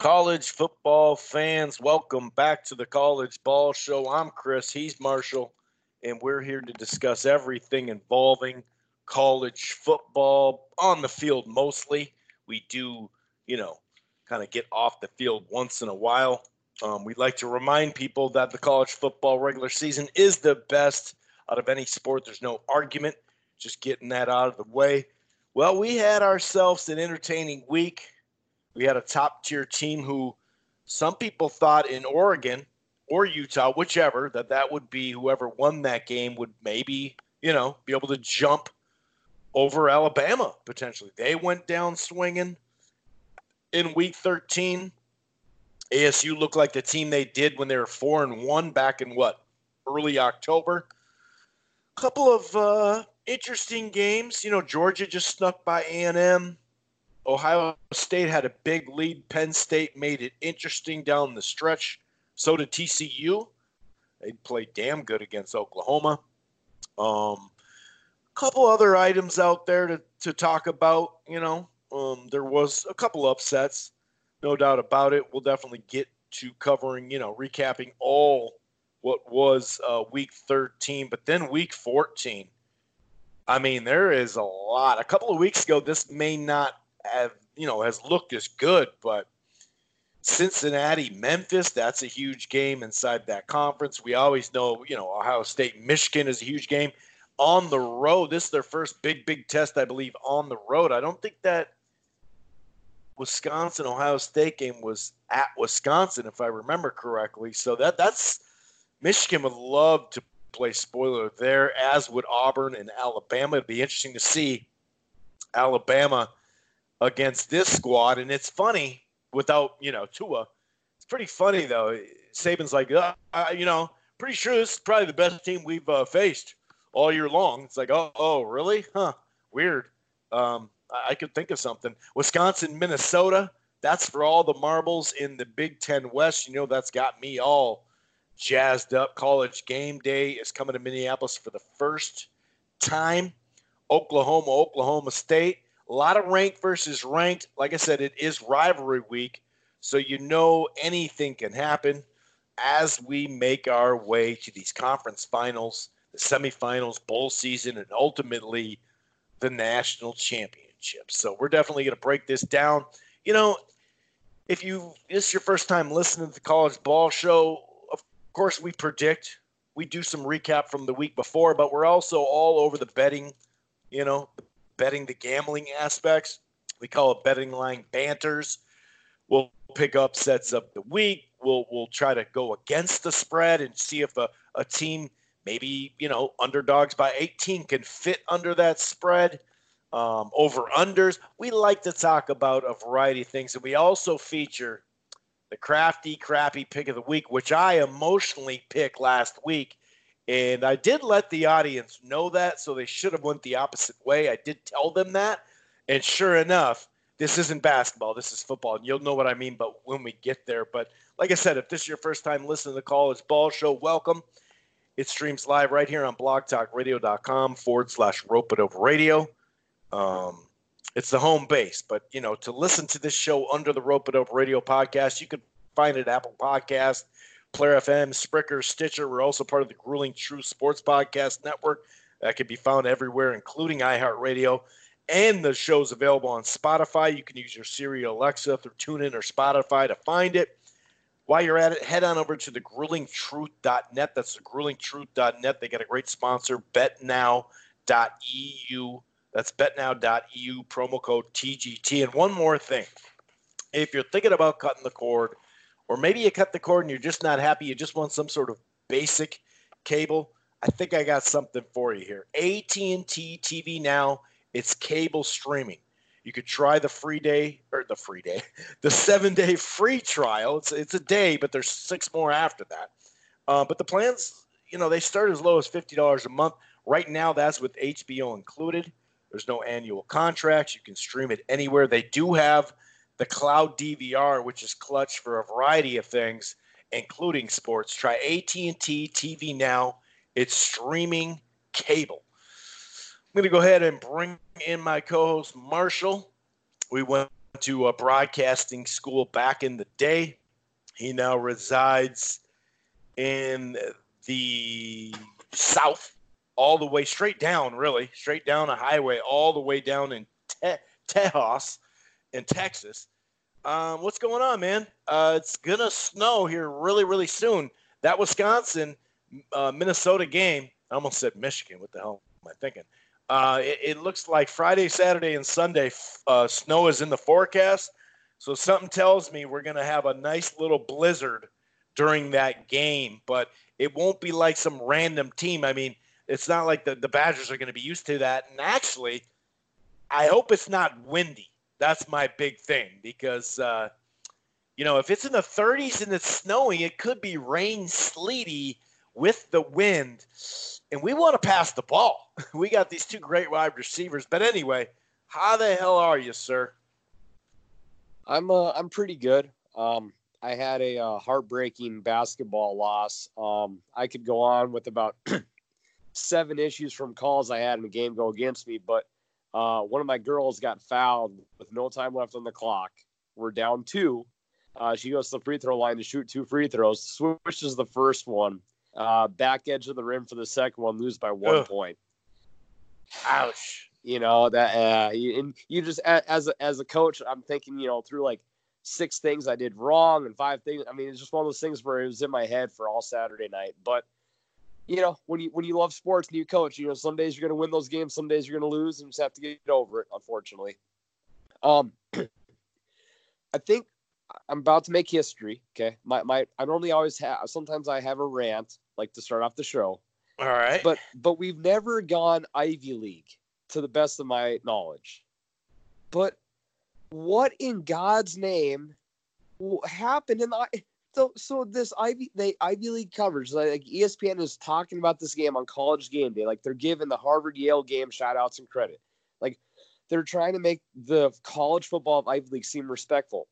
College football fans, welcome back to the College Ball Show. I'm Chris, he's Marshall, and we're here to discuss everything involving college football on the field mostly. We do, kind of get off the field once in a while. We'd like to remind people that the college football regular season is the best out of any sport. There's no argument, just getting that out of the way. Well, we had ourselves an entertaining week. We had a top tier team who some people thought in Oregon or Utah, whichever, that would be whoever won that game would maybe, be able to jump over Alabama potentially. They went down swinging in week 13. ASU looked like the team they did when they were 4-1 back in early October. Couple of interesting games. Georgia just snuck by A&M. Ohio State had a big lead. Penn State made it interesting down the stretch. So did TCU. They played damn good against Oklahoma. Couple other items out there to talk about. There was a couple upsets, no doubt about it. We'll definitely get to covering, recapping all what was week 13. But then week 14, I mean, there is a lot. A couple of weeks ago, this may not have, has looked as good, but Cincinnati, Memphis, that's a huge game inside that conference. We always know, Ohio State, Michigan is a huge game on the road. This is their first big test, I believe, on the road. I don't think that Wisconsin, Ohio State game was at Wisconsin, if I remember correctly. So that's Michigan would love to play spoiler there, as would Auburn and Alabama. It'd be interesting to see Alabama against this squad. And it's funny without, Tua. It's pretty funny, though. Saban's like, pretty sure this is probably the best team we've faced all year long. It's like, oh, really? Huh, weird. I could think of something. Wisconsin, Minnesota, that's for all the marbles in the Big Ten West. That's got me all jazzed up. College game day is coming to Minneapolis for the first time. Oklahoma State. A lot of ranked versus ranked. Like I said, it is rivalry week, so anything can happen as we make our way to these conference finals, the semifinals, bowl season, and ultimately the national championship. So we're definitely going to break this down. If this is your first time listening to the College Ball Show, of course we predict. We do some recap from the week before, but we're also all over the betting, the gambling aspects. We call it betting line banters. We'll pick upsets of the week. We'll try to go against the spread and see if a team, maybe, underdogs by 18 can fit under that spread. Over-unders. We like to talk about a variety of things. And we also feature the crafty, crappy pick of the week, which I emotionally picked last week. And I did let the audience know that, so they should have went the opposite way. I did tell them that. And sure enough, this isn't basketball. This is football. And you'll know what I mean when we get there. But like I said, if this is your first time listening to the College Ball Show, welcome. It streams live right here on blogtalkradio.com/Rope-It-Over Radio. It's the home base. But, to listen to this show under the Rope-It-Over Radio podcast, you can find it at Apple Podcast, Player FM, Spreaker, Stitcher. We're also part of the Grueling Truth Sports Podcast Network. That can be found everywhere, including iHeartRadio. And the show's available on Spotify. You can use your Siri, Alexa, through TuneIn or Spotify to find it. While you're at it, head on over to the gruelingtruth.net. That's the gruelingtruth.net. They got a great sponsor, betnow.eu. That's betnow.eu, promo code TGT. And one more thing. If you're thinking about cutting the cord, or maybe you cut the cord and you're just not happy, you just want some sort of basic cable, I think I got something for you here. AT&T TV Now, it's cable streaming. You could try the 7-day free trial. It's a day, but there's 6 more after that. But the plans, they start as low as $50 a month. Right now, that's with HBO included. There's no annual contracts. You can stream it anywhere. They do have the cloud DVR, which is clutch for a variety of things, including sports. Try AT&T TV Now. It's streaming cable. I'm going to go ahead and bring in my co-host, Marshall. We went to a broadcasting school back in the day. He now resides in the South, all the way straight down a highway, all the way down in Tejas in Texas. What's going on, man? It's going to snow here really, really soon. That Wisconsin Minnesota game, I almost said Michigan. What the hell am I thinking? It looks like Friday, Saturday, and Sunday snow is in the forecast. So something tells me we're going to have a nice little blizzard during that game, but it won't be like some random team. I mean, it's not like the Badgers are going to be used to that. And actually, I hope it's not windy. That's my big thing because, if it's in the 30s and it's snowing, it could be rain, sleety with the wind. And we want to pass the ball. We got these two great wide receivers. But anyway, how the hell are you, sir? I'm pretty good. I had a heartbreaking basketball loss. I could go on with about 7 issues from calls I had in the game go against me, but one of my girls got fouled with no time left on the clock. We're down 2. She goes to the free throw line to shoot 2 free throws, swishes the first one, back edge of the rim for the second one, lose by 1 point. Ouch. That you just as a coach, I'm thinking, through like 6 things I did wrong and 5 things. I mean, it's just one of those things where it was in my head for all Saturday night. But when you love sports and you coach, some days you're going to win those games, some days you're going to lose, and you just have to get over it, unfortunately. I think I'm about to make history. Okay. I normally sometimes I have a rant, like to start off the show. All right. But we've never gone Ivy League to the best of my knowledge. But what in God's name happened So this Ivy League coverage, like ESPN is talking about this game on College Game Day, like they're giving the Harvard Yale game shout outs and credit. Like they're trying to make the college football of Ivy League seem respectful.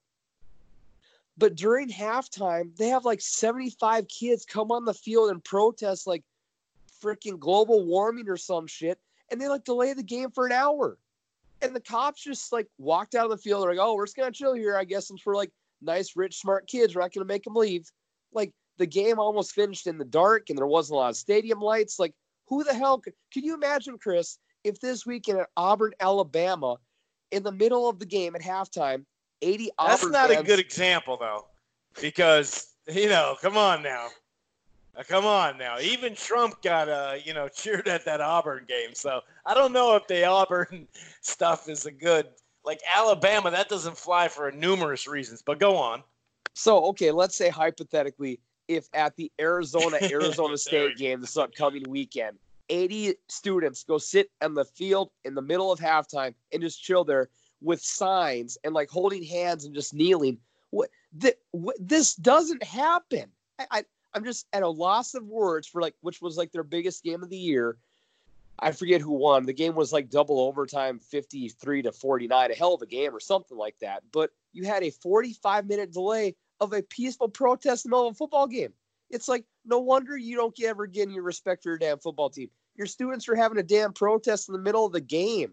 But during halftime, they have like 75 kids come on the field and protest like freaking global warming or some shit, and they like delay the game for an hour. And the cops just like walked out of the field. They're like, "Oh, we're just gonna chill here, I guess, since we're like nice, rich, smart kids. We're not going to make them leave." Like, the game almost finished in the dark, and there wasn't a lot of stadium lights. Like, who the hell could you imagine, Chris, if this weekend at Auburn, Alabama, in the middle of the game at halftime, 80 Auburn That's not fans, a good example, though, because, come on now. Come on now. Even Trump got, cheered at that Auburn game. So I don't know if the Auburn stuff is a good – like Alabama, that doesn't fly for numerous reasons, but go on. So, okay, let's say hypothetically, if at the Arizona State game this upcoming weekend, 80 students go sit on the field in the middle of halftime and just chill there with signs and like holding hands and just kneeling. This doesn't happen. I'm just at a loss of words for like, which was like their biggest game of the year. I forget who won. The game was like double overtime, 53-49, a hell of a game or something like that. But you had a 45-minute delay of a peaceful protest in the middle of a football game. It's like, no wonder you don't ever get any respect for your damn football team. Your students are having a damn protest in the middle of the game.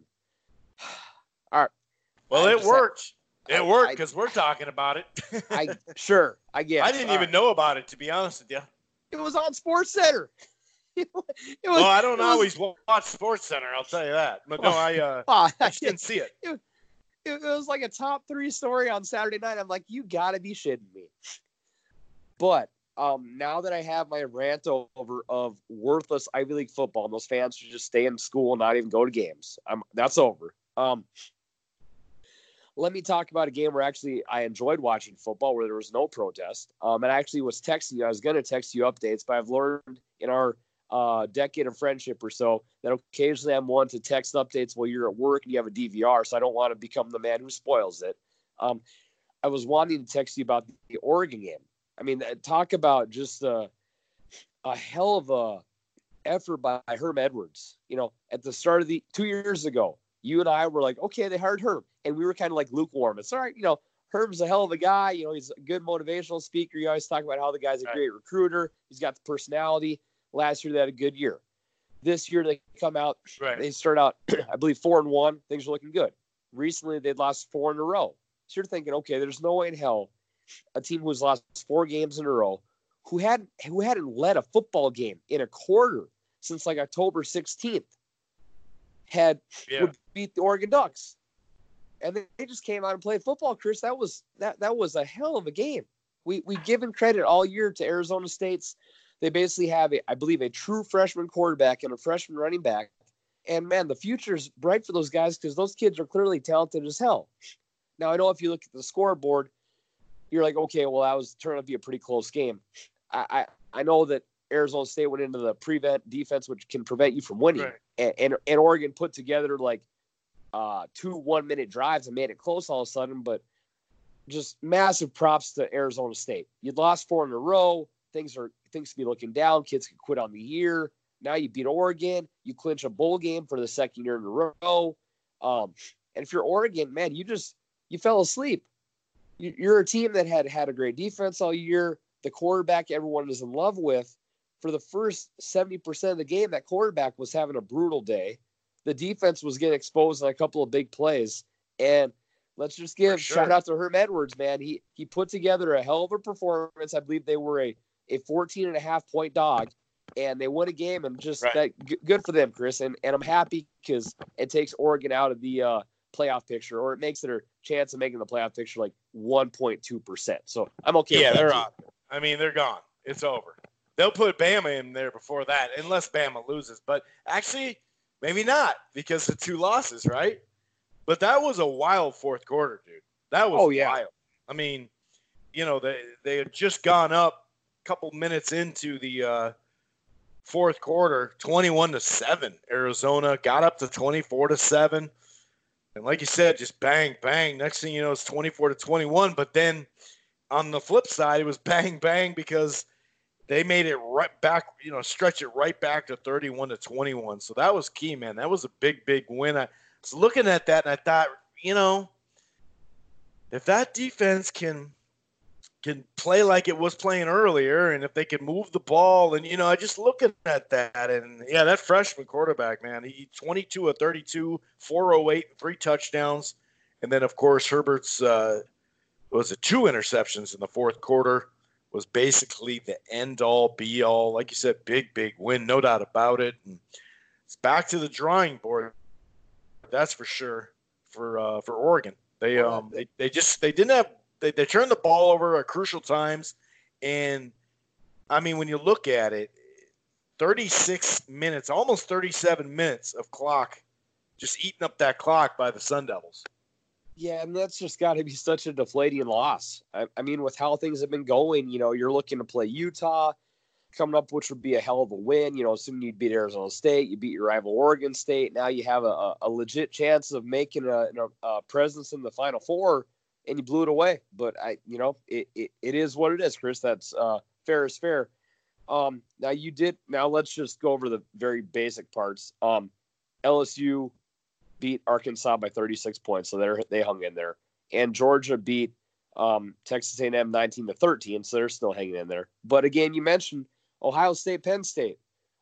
All right. Well, it worked. It worked because we're talking about it. I get it. I didn't even know about it, to be honest with you. It was on SportsCenter. I don't always watch SportsCenter, I'll tell you that. But no, I didn't see it. It was like a top 3 story on Saturday night. I'm like, you got to be shitting me. But now that I have my rant over of worthless Ivy League football, and those fans should just stay in school and not even go to games, that's over. Let me talk about a game where actually I enjoyed watching football, where there was no protest. And I actually was texting you. I was going to text you updates, but I've learned in our decade of friendship or so that occasionally I'm one to text updates while you're at work and you have a DVR, so I don't want to become the man who spoils it. I was wanting to text you about the Oregon game. I mean, talk about just a hell of a effort by Herm Edwards. At the start of 2 years ago, you and I were like, okay, they hired Herm, and we were kind of like lukewarm. It's all right, Herm's a hell of a guy. He's a good motivational speaker. You always talk about how the guy's a great recruiter. He's got the personality. Last year, they had a good year. This year, they come out. Right. They start out, I believe, 4-1. Things are looking good. Recently, they'd lost 4 in a row. So you're thinking, okay, there's no way in hell a team who's lost 4 games in a row, who hadn't led a football game in a quarter since like October 16th, would beat the Oregon Ducks. And they just came out and played football, Chris. That was a hell of a game. We've given credit all year to Arizona State's. They basically have, I believe, a true freshman quarterback and a freshman running back. And, man, the future's bright for those guys because those kids are clearly talented as hell. Now, I know if you look at the scoreboard, you're like, okay, well, that was turned out to be a pretty close game. I know that Arizona State went into the prevent defense, which can prevent you from winning. Right. And Oregon put together, like, 2 1-minute drives and made it close all of a sudden. But just massive props to Arizona State. You'd lost 4 in a row. Things could be looking down. Kids could quit on the year. Now you beat Oregon. You clinch a bowl game for the second year in a row. And if you're Oregon, man, you fell asleep. You're a team that had a great defense all year. The quarterback everyone is in love with. For the first 70% of the game, that quarterback was having a brutal day. The defense was getting exposed on a couple of big plays. And let's just give shout out to Herm Edwards, man. He put together a hell of a performance. I believe they were a 14.5-point dog, and they won a game, and just that good for them, Chris. And I'm happy because it takes Oregon out of the playoff picture, or it makes their chance of making the playoff picture like 1.2%. So I'm okay. Yeah, they're out. I mean, they're gone. It's over. They'll put Bama in there before that, unless Bama loses. But actually, maybe not because of 2 losses, right? But that was a wild fourth quarter, dude. That was wild. I mean, they had just gone up a couple minutes into the fourth quarter, 21-7. Arizona got up to 24-7. And like you said, just bang, bang. Next thing you know, it's 24-21. But then on the flip side, it was bang, bang because they made it right back, stretch it right back to 31-21. So that was key, man. That was a big, big win. I was looking at that, and I thought, if that defense can play like it was playing earlier, and if they can move the ball, and, I just looking at that, and, that freshman quarterback, man, he 22 of 32, 408, 3 touchdowns. And then, of course, Herbert's 2 interceptions in the fourth quarter was basically the end-all, be-all. Like you said, big, big win, no doubt about it. And it's back to the drawing board, that's for sure, for Oregon. They turned the ball over at crucial times. And, I mean, when you look at it, 36 minutes, almost 37 minutes of clock, just eating up that clock by the Sun Devils. Yeah, and that's just got to be such a deflating loss. I mean, with how things have been going, you're looking to play Utah coming up, which would be a hell of a win. Assuming you beat Arizona State, you beat your rival Oregon State. Now you have a legit chance of making a presence in the Final Four, and you blew it away. But it is what it is, Chris. That's fair is fair. Now let's just go over the very basic parts. LSU beat Arkansas by 36 points, so they hung in there. And Georgia beat Texas A&M 19-13, so they're still hanging in there. But again, you mentioned Ohio State, Penn State.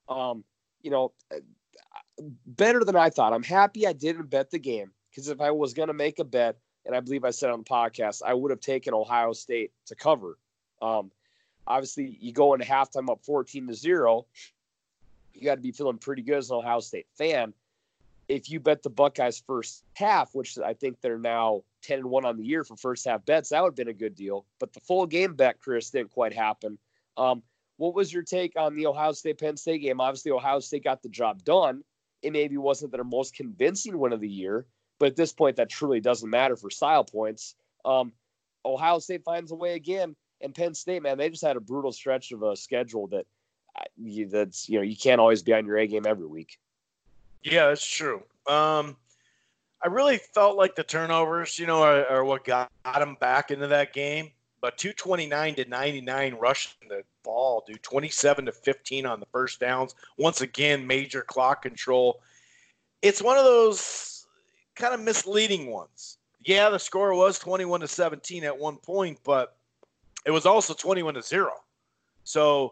Better than I thought. I'm happy I didn't bet the game, because if I was going to make a bet, and I believe I said on the podcast, I would have taken Ohio State to cover. Obviously, you go into halftime up 14-0. You got to be feeling pretty good as an Ohio State fan. If you bet the Buckeyes first half, which I think they're now 10-1 on the year for first half bets, that would have been a good deal. But the full game bet, Chris, didn't quite happen. What was your take on the Ohio State-Penn State game? Obviously, Ohio State got the job done. It maybe wasn't their most convincing win of the year, but at this point, that truly doesn't matter for style points. Ohio State finds a way again, and Penn State, man, they just had a brutal stretch of a schedule that's you can't always be on your A game every week. Yeah, that's true. I really felt like the turnovers, are what got them back into that game. But 229-99 rushing the ball, dude. 27-15 on the first downs. Once again, major clock control. It's one of those kind of misleading ones. Yeah, the score was 21-17 at one point, but it was also 21-0. So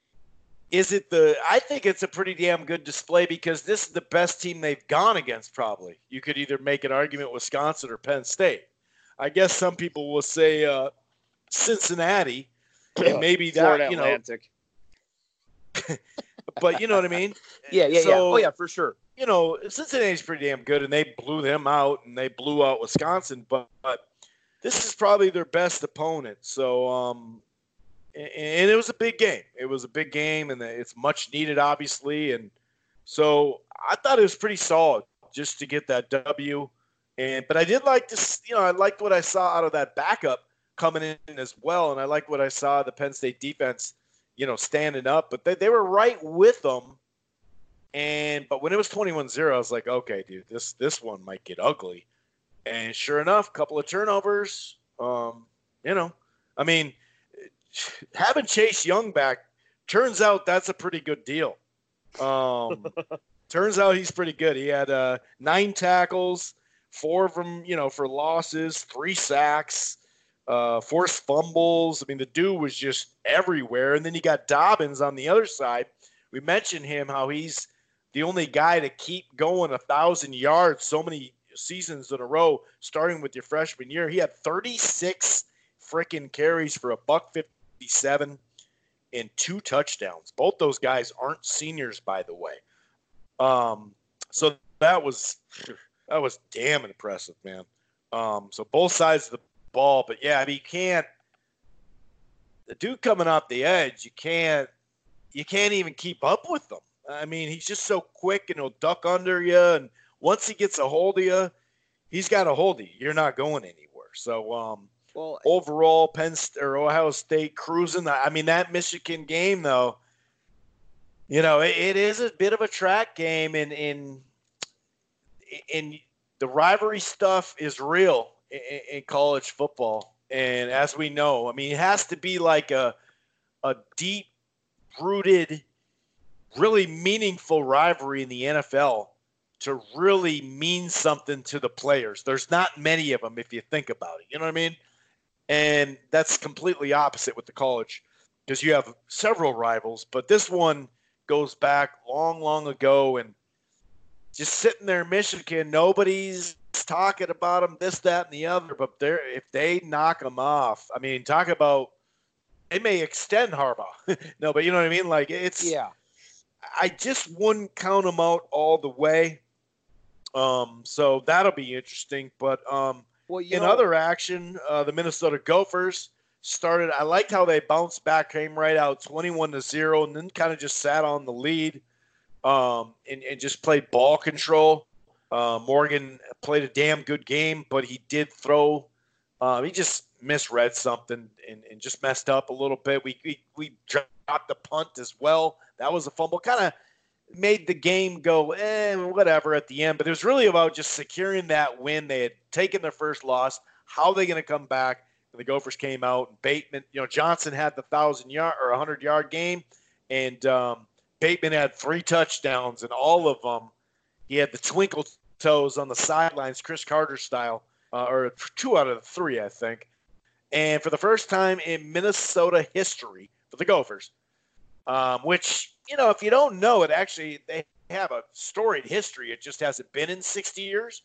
I think it's a pretty damn good display, because this is the best team they've gone against, probably. You could either make an argument Wisconsin or Penn State. I guess some people will say Cincinnati, and maybe Florida that, Atlantic. But you know what I mean? Yeah. Oh, yeah, for sure. Cincinnati's pretty damn good, and they blew them out, and they blew out Wisconsin. But this is probably their best opponent. So, and it was a big game. It was a big game, and it's much needed, obviously. And so I thought it was pretty solid just to get that W. But I did like this. I liked what I saw out of that backup coming in as well, and I liked what I saw the Penn State defense, standing up. But they were right with them. But when it was 21-0, I was like, okay, dude, this one might get ugly. And sure enough, a couple of turnovers. I mean, having Chase Young back, turns out that's a pretty good deal. Turns out he's pretty good. He had 9 tackles, 4 of them, for losses, 3 sacks, forced fumbles. I mean, the dude was just everywhere. And then you got Dobbins on the other side. We mentioned him, how he's the only guy to keep going 1,000 yards so many seasons in a row, starting with your freshman year. He had 36 freaking carries for $157 and 2 touchdowns. Both those guys aren't seniors, by the way. So that was damn impressive, man. So both sides of the ball, but yeah, I mean, the dude coming off the edge, you can't even keep up with them. I mean, he's just so quick, and he'll duck under you. And once he gets a hold of you, he's got a hold of you. You're not going anywhere. So, overall, Ohio State cruising. I mean, that Michigan game, though, it is a bit of a track game, and the rivalry stuff is real in college football. And as we know, I mean, it has to be like a deep-rooted, really meaningful rivalry in the NFL to really mean something to the players. There's not many of them if you think about it. You know what I mean? And that's completely opposite with the college, because you have several rivals, but this one goes back long, long ago, and just sitting there in Michigan, nobody's talking about them, this, that, and the other, but if they knock them off, I mean, talk about, they may extend Harbaugh. No, but you know what I mean? Like, Yeah. I just wouldn't count them out all the way. So that'll be interesting. But in other action, the Minnesota Gophers started. I liked how they bounced back, came right out 21-0, and then kind of just sat on the lead, and just played ball control. Morgan played a damn good game, but he did throw. He just misread something and just messed up a little bit. We dropped the punt as well. That was a fumble. Kind of made the game go, whatever at the end. But it was really about just securing that win. They had taken their first loss. How are they going to come back? And the Gophers came out. And Bateman, Johnson had the 1,000-yard or 100-yard game. And Bateman had 3 touchdowns, and all of them, he had the twinkle toes on the sidelines, Chris Carter style, or 2 out of the 3, I think. And for the first time in Minnesota history for the Gophers, which, if you don't know it, actually, they have a storied history. It just hasn't been in 60 years,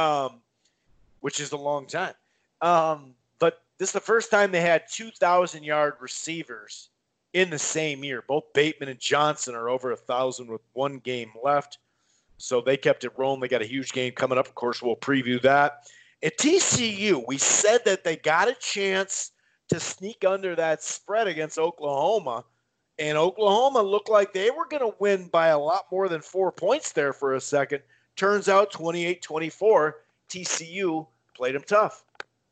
which is a long time. But this is the first time they had 2,000-yard receivers in the same year. Both Bateman and Johnson are over 1,000 with 1 game left. So they kept it rolling. They got a huge game coming up. Of course, we'll preview that. At TCU, we said that they got a chance to sneak under that spread against Oklahoma. And Oklahoma looked like they were going to win by a lot more than 4 points there for a second. Turns out 28-24, TCU played them tough.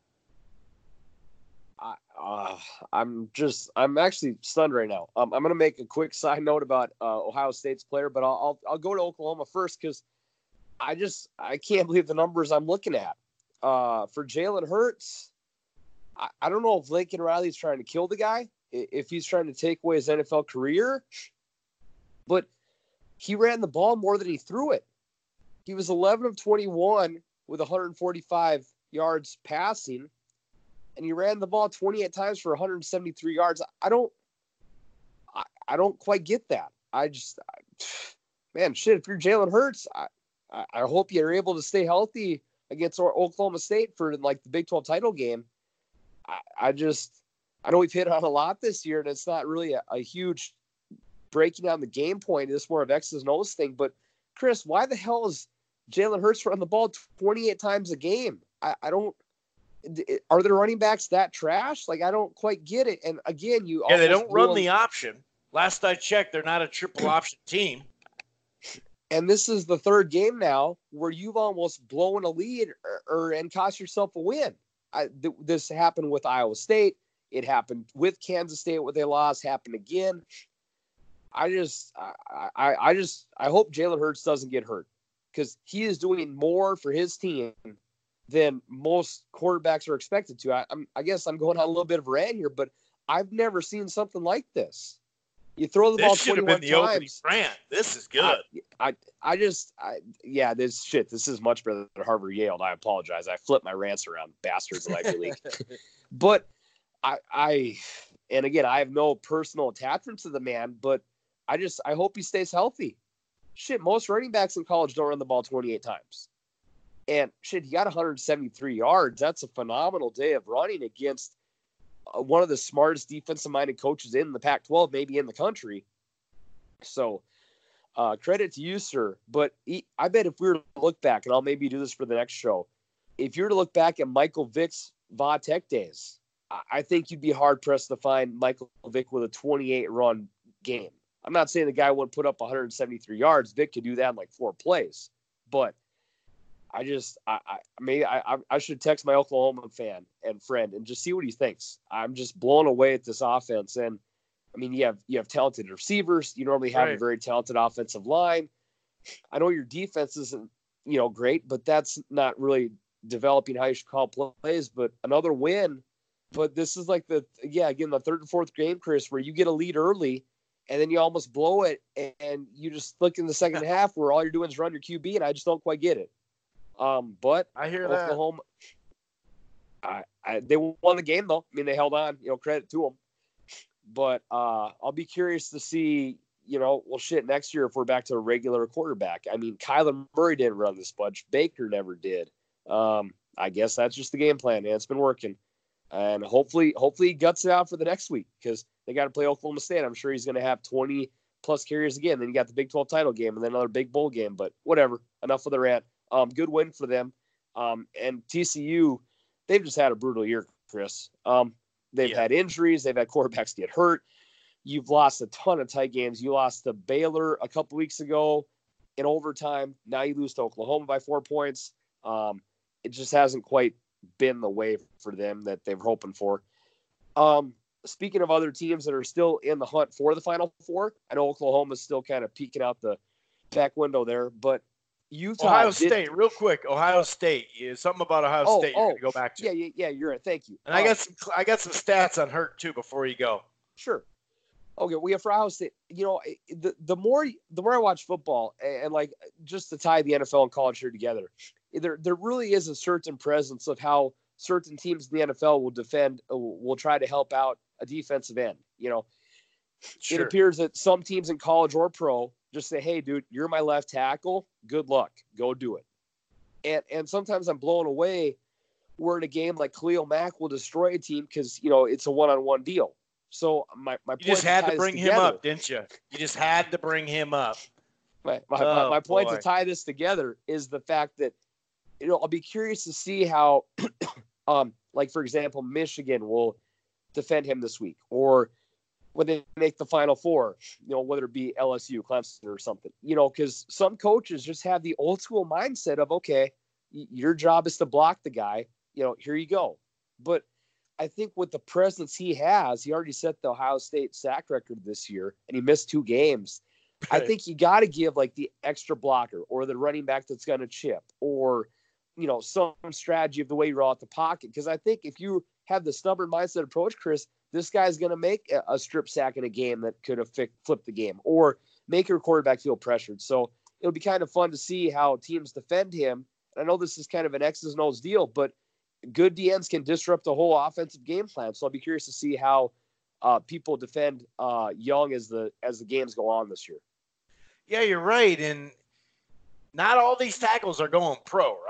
I'm actually stunned right now. I'm going to make a quick side note about Ohio State's player, but I'll go to Oklahoma first, because I can't believe the numbers I'm looking at. For Jalen Hurts, I don't know if Lincoln Riley's trying to kill the guy, if he's trying to take away his NFL career, but he ran the ball more than he threw it. He was 11 of 21 with 145 yards passing, and he ran the ball 28 times for 173 yards. I don't quite get that. Man, shit, if you're Jalen Hurts, I hope you're able to stay healthy against Oklahoma State for like the Big 12 title game. I know we've hit on a lot this year, and it's not really a huge breaking down the game point. It's more of X's and O's thing. But Chris, why the hell is Jalen Hurts running the ball 28 times a game? I don't. Are the running backs that trash? Like, I don't quite get it. And again, they don't run the option. Last I checked, they're not a triple option team. And this is the third game now where you've almost blown a lead and cost yourself a win. This happened with Iowa State. It happened with Kansas State when they lost. Happened again. I hope Jalen Hurts doesn't get hurt, because he is doing more for his team than most quarterbacks are expected to. I guess I'm going on a little bit of a rant here, but I've never seen something like this. You throw the ball 21 times. This is good. This is much better than Harvard Yale. I apologize. I flipped my rants around, bastards in Ivy League. But and again, I have no personal attachment to the man, but I hope he stays healthy. Shit, most running backs in college don't run the ball 28 times. And shit, he got 173 yards. That's a phenomenal day of running against one of the smartest defensive-minded coaches in the Pac-12, maybe in the country. So credit to you, sir. But I bet if we were to look back, and I'll maybe do this for the next show, if you were to look back at Michael Vick's Va Tech days, I think you'd be hard-pressed to find Michael Vick with a 28-run game. I'm not saying the guy wouldn't put up 173 yards. Vick could do that in like 4 plays. But I should text my Oklahoma fan and friend and just see what he thinks. I'm just blown away at this offense. And I mean, you have talented receivers. You normally have a very talented offensive line. I know your defense isn't, great, but that's not really developing how you should call plays. But another win. But this is like the third and fourth game, Chris, where you get a lead early and then you almost blow it, and you just look in the second half where all you're doing is run your QB, and I just don't quite get it. But I hear Oklahoma, they won the game though. I mean, they held on. Credit to them. But I'll be curious to see. Next year if we're back to a regular quarterback. I mean, Kyler Murray didn't run this bunch. Baker never did. I guess that's just the game plan, man. It's been working. And hopefully he guts it out for the next week, because they got to play Oklahoma State. I'm sure he's going to have 20-plus carries again. Then you got the Big 12 title game and then another big bowl game. But whatever. Enough of the rant. Good win for them. And TCU, they've just had a brutal year, Chris. They've had injuries. They've had quarterbacks get hurt. You've lost a ton of tight games. You lost to Baylor a couple weeks ago in overtime. Now you lose to Oklahoma by 4 points. It just hasn't quite been the way for them that they were hoping for. Speaking of other teams that are still in the hunt for the Final Four, I know Oklahoma's still kind of peeking out the back window there, but Utah. Ohio State, real quick. Ohio State. Something about Ohio State you're going to go back to. Yeah, you're right. Thank you. And I got some stats on Hurt too before you go. Sure. Okay, we have for Ohio State. The more I watch football, and like just to tie the NFL and college here together, there really is a certain presence of how certain teams in the NFL will try to help out a defensive end. It appears that some teams in college or pro just say, hey, dude, you're my left tackle. Good luck. Go do it. And sometimes I'm blown away where in a game like Khalil Mack will destroy a team because, it's a one-on-one deal. So my point just had to bring him up, didn't you? You just had to bring him up. My point to tie this together is the fact that, I'll be curious to see how, like, for example, Michigan will defend him this week, or when they make the Final Four, whether it be LSU, Clemson, or something, because some coaches just have the old school mindset of, okay, your job is to block the guy, here you go. But I think with the presence he has, he already set the Ohio State sack record this year, and he missed 2 games. I think you got to give like the extra blocker or the running back that's going to chip, or, some strategy of the way you roll out the pocket. Because I think if you have the stubborn mindset approach, Chris, this guy's going to make a strip sack in a game that could have flipped the game, or make your quarterback feel pressured. So it'll be kind of fun to see how teams defend him. And I know this is kind of an X's and O's deal, but good DNs can disrupt the whole offensive game plan. So I'll be curious to see how people defend Young as the games go on this year. Yeah, you're right. And not all these tackles are going pro, right?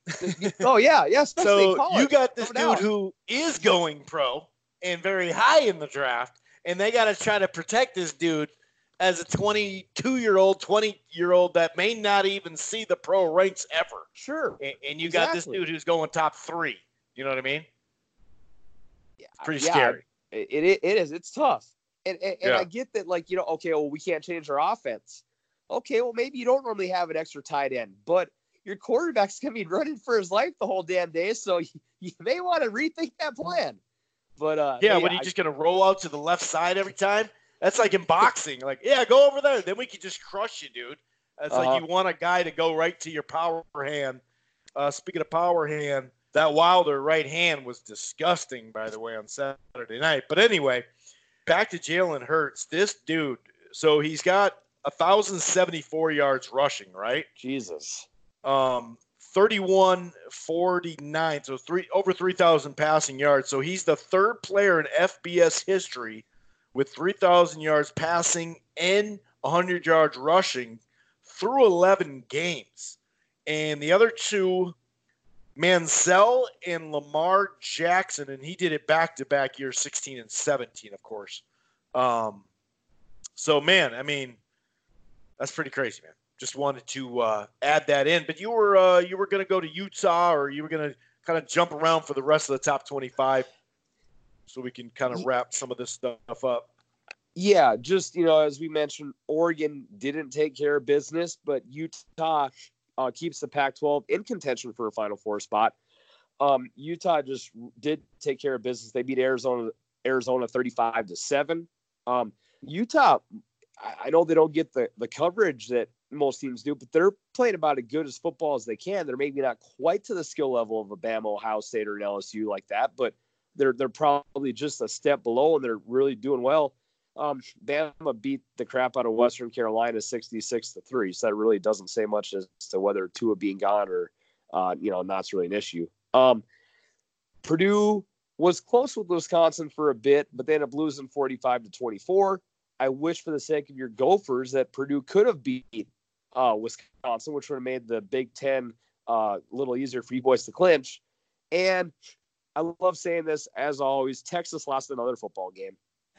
Oh yeah, especially in So college. you got this No dude doubt. who is going pro and very high in the draft, and they got to try to protect this dude as a 22-year-old, 20-year-old that may not even see the pro ranks ever. Sure. And you got this Exactly. dude who's going top 3. You know what I mean? Pretty Yeah, scary. it is. It's tough. And Yeah. I get that, like, okay, well, we can't change our offense. Okay, well, maybe you don't normally have an extra tight end, but your quarterback's going to be running for his life the whole damn day, so you may want to rethink that plan. But yeah, what are you just going to roll out to the left side every time? That's like in boxing. Like, yeah, go over there. Then we could just crush you, dude. It's like you want a guy to go right to your power hand. Speaking of power hand, that Wilder right hand was disgusting, by the way, on Saturday night. But anyway, back to Jalen Hurts. This dude, so he's got 1,074 yards rushing, right? Jesus. 31-49, so over 3,000 passing yards. So he's the third player in FBS history with 3,000 yards passing and 100 yards rushing through 11 games. And the other two, Manziel and Lamar Jackson, and he did it back-to-back years, 16 and 17, of course. So, man, I mean, that's pretty crazy, man. Just wanted to add that in. But you were going to go to Utah, or you were going to kind of jump around for the rest of the top 25 so we can kind of wrap some of this stuff up. Yeah, just, as we mentioned, Oregon didn't take care of business, but Utah keeps the Pac-12 in contention for a Final Four spot. Utah just did take care of business. They beat Arizona 35-7. Utah, I know they don't get the coverage that most teams do, but they're playing about as good as football as they can. They're maybe not quite to the skill level of a Bama, Ohio State, or an LSU like that, but they're probably just a step below, and they're really doing well. Bama beat the crap out of Western Carolina 66-3, so that really doesn't say much as to whether Tua being gone or not's really an issue. Purdue was close with Wisconsin for a bit, but they ended up losing 45-24. I wish, for the sake of your Gophers, that Purdue could have beat Wisconsin, which would have made the Big Ten a little easier for you boys to clinch. And I love saying this, as always, Texas lost another football game.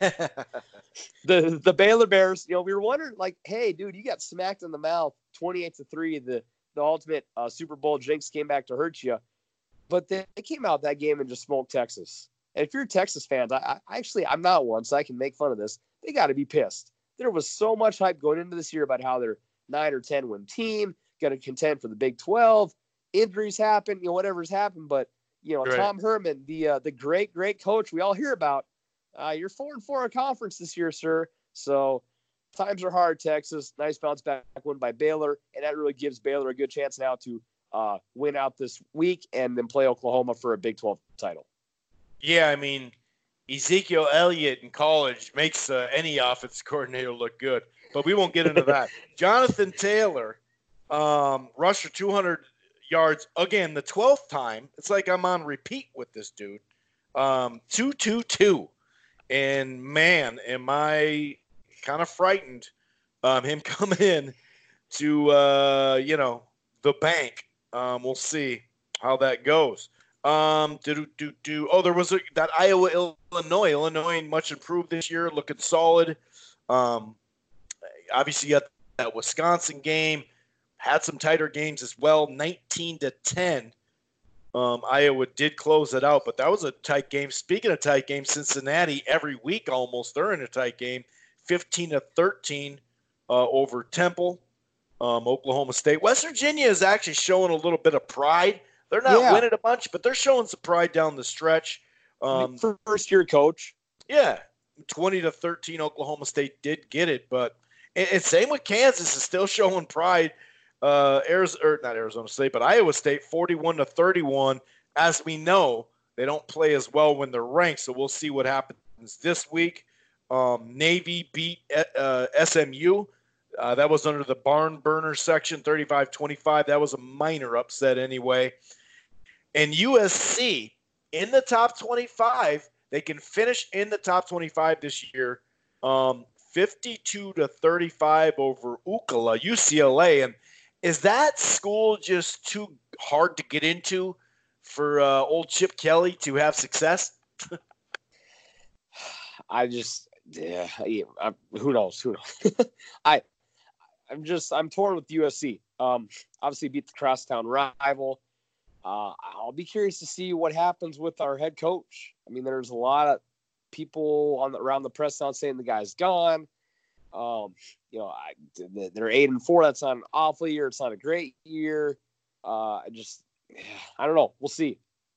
the Baylor Bears, we were wondering, like, hey, dude, you got smacked in the mouth 28-3. The ultimate Super Bowl jinx came back to hurt you. But they came out that game and just smoked Texas. And if you're Texas fans, I'm not one, so I can make fun of this. They got to be pissed. There was so much hype going into this year about how they're 9 or 10 win team, going to contend for the Big 12. Injuries happen, whatever's happened. But, Right. Tom Herman, the great, great coach we all hear about, you're 4-4 in conference this year, sir. So times are hard, Texas. Nice bounce back win by Baylor. And that really gives Baylor a good chance now to win out this week and then play Oklahoma for a Big 12 title. Yeah, I mean, Ezekiel Elliott in college makes any offensive coordinator look good, but we won't get into that. Jonathan Taylor rushed for 200 yards again, the 12th time. It's like I'm on repeat with this dude. 2-2-2. And, man, am I kind of frightened him coming in to, the bank. We'll see how that goes. Oh, there was that Iowa, Illinois. Illinois much improved this year, looking solid. Obviously, you got that Wisconsin game. Had some tighter games as well, 19-10. Iowa did close it out, but that was a tight game. Speaking of tight games, Cincinnati every week almost they're in a tight game, 15-13 over Temple. Oklahoma State. West Virginia is actually showing a little bit of pride. They're not winning a bunch, but they're showing some pride down the stretch. First-year coach. Yeah, 20-13. Oklahoma State did get it, but and same with Kansas is still showing pride. Not Arizona State, but Iowa State 41-31. As we know, they don't play as well when they're ranked, so we'll see what happens this week. Navy beat SMU. That was under the barn burner section, 35-25. That was a minor upset anyway. And USC in the top 25, they can finish in the top 25 this year, 52-35 over UCLA. Is that school just too hard to get into for old Chip Kelly to have success? Who knows? Who knows? I'm torn with USC. Obviously beat the crosstown rival. I'll be curious to see what happens with our head coach. I mean, there's a lot of people around the press now saying the guy's gone. They're 8-4. That's not an awful year. It's not a great year. I don't know. We'll see.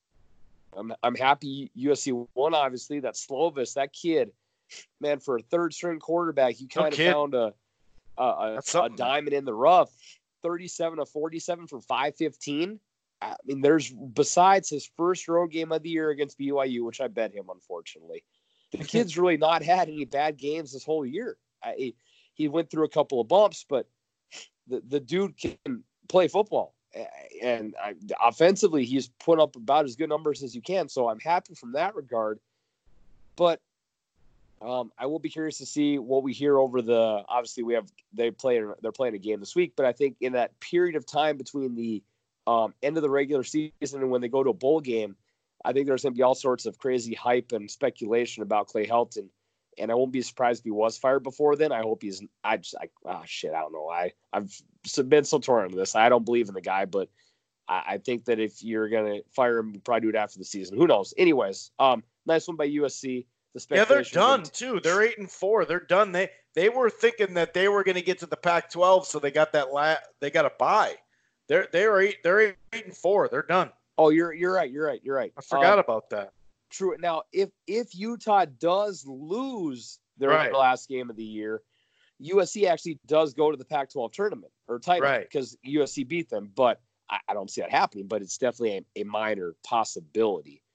I'm happy USC won. Obviously, that Slovis, that kid, man, for a third string quarterback, you kind of found a diamond in the rough. 37 of 47 for 515. I mean, there's besides his first road game of the year against BYU, which I bet him, unfortunately, the kid's really not had any bad games this whole year. He went through a couple of bumps, but the dude can play football. And offensively, he's put up about as good numbers as you can. So I'm happy from that regard. But I will be curious to see what we hear over the. Obviously, they're playing a game this week. But I think in that period of time between the end of the regular season and when they go to a bowl game, I think there's going to be all sorts of crazy hype and speculation about Clay Helton. And I won't be surprised if he was fired before then. I hope he's. I don't know. I've been so torn on this. I don't believe in the guy, but I think that if you're gonna fire him, probably do it after the season. Who knows? Anyways, nice one by USC. They're done too. They're 8-4. They're done. They were thinking that they were going to get to the Pac-12, so they got they got a bye. They're 8-4. They're done. Oh, you're right. I forgot about that. True. Now, if Utah does lose their last game of the year, USC actually does go to the Pac-12 tournament or title because USC beat them. But I don't see that happening. But it's definitely a minor possibility.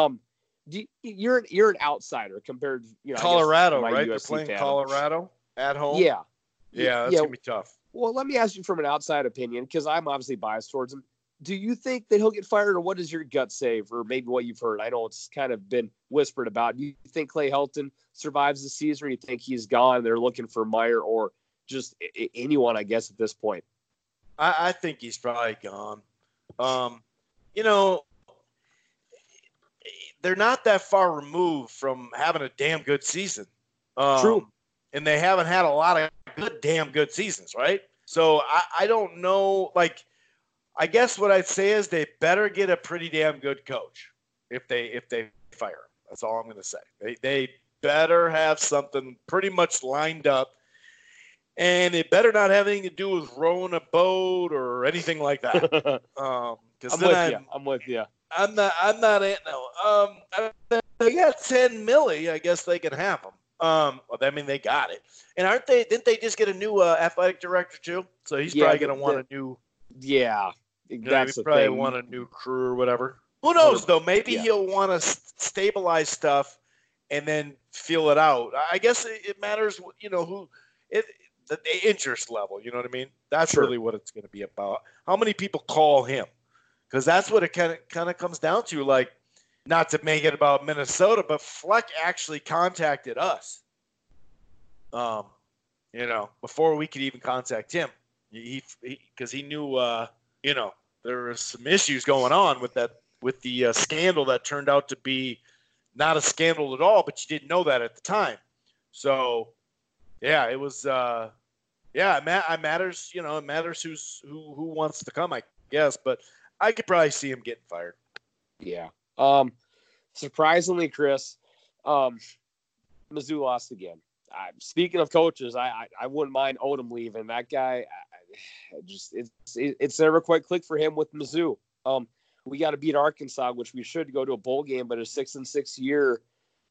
You're an outsider compared to Colorado, right? USC They're playing Colorado at home. Yeah, that's gonna be tough. Well, let me ask you from an outside opinion because I'm obviously biased towards him. Do you think that he'll get fired, or what does your gut say, or maybe what you've heard? I know it's kind of been whispered about. Do you think Clay Helton survives the season, or do you think he's gone? They're looking for Meyer or just anyone, I guess, at this point. I think he's probably gone. They're not that far removed from having a damn good season. True. And they haven't had a lot of damn good seasons, right? So I don't know, like – I guess what I'd say is they better get a pretty damn good coach if they fire him. That's all I'm going to say. They better have something pretty much lined up, and it better not have anything to do with rowing a boat or anything like that. I'm with you. I'm not. No. They got $10 million. I guess they can have them. I mean, they got it. And didn't they just get a new athletic director too? So he's probably going to want a new. Yeah, that's the probably thing. Want a new crew or whatever. Who knows though? Maybe he'll want to stabilize stuff and then feel it out. I guess it matters, the interest level. You know what I mean? That's really what it's going to be about. How many people call him? Because that's what it kind of comes down to. Like, not to make it about Minnesota, but Fleck actually contacted us. Before we could even contact him, because he knew, there was some issues going on with the scandal that turned out to be not a scandal at all, but you didn't know that at the time. So, yeah, it was, it matters. It matters who wants to come, I guess. But I could probably see him getting fired. Yeah. Surprisingly, Chris, Mizzou lost again. Speaking of coaches, I wouldn't mind Odom leaving. That guy, it's never quite clicked for him with Mizzou. We got to beat Arkansas, which we should go to a bowl game, but a 6-6 year.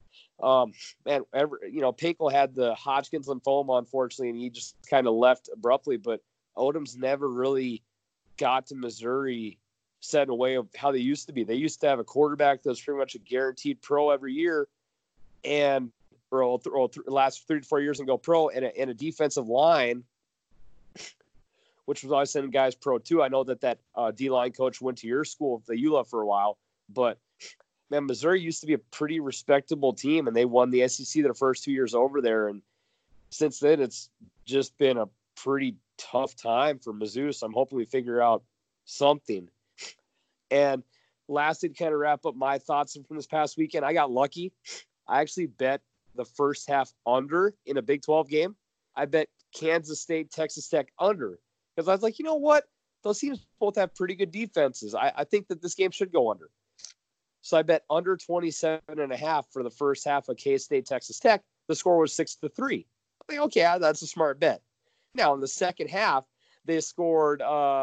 Pinkel had the Hodgkin's lymphoma, unfortunately, and he just kind of left abruptly. But Odom's never really got to Missouri set in a way of how they used to be. They used to have a quarterback that was pretty much a guaranteed pro every year, and last 3 to 4 years and go pro, and a defensive line, which was always sending guys pro too. I know that D-line coach went to your school that you loved for a while, but man, Missouri used to be a pretty respectable team, and they won the SEC their first 2 years over there. And since then, it's just been a pretty tough time for Mizzou. So I'm hoping we figure out something. And lastly, to kind of wrap up my thoughts from this past weekend, I got lucky. I actually bet the first half under in a Big 12 game. I bet Kansas State, Texas Tech under because I was like, you know what? Those teams both have pretty good defenses. I think that this game should go under. So I bet under 27.5 for the first half of K-State, Texas Tech. The score was 6-3. I'm like, okay, that's a smart bet. Now in the second half, they scored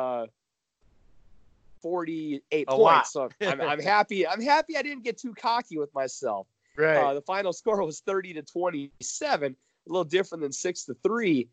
48 points. So I'm happy. I'm happy I didn't get too cocky with myself. Right. The final score was 30-27, a little different than 6-3.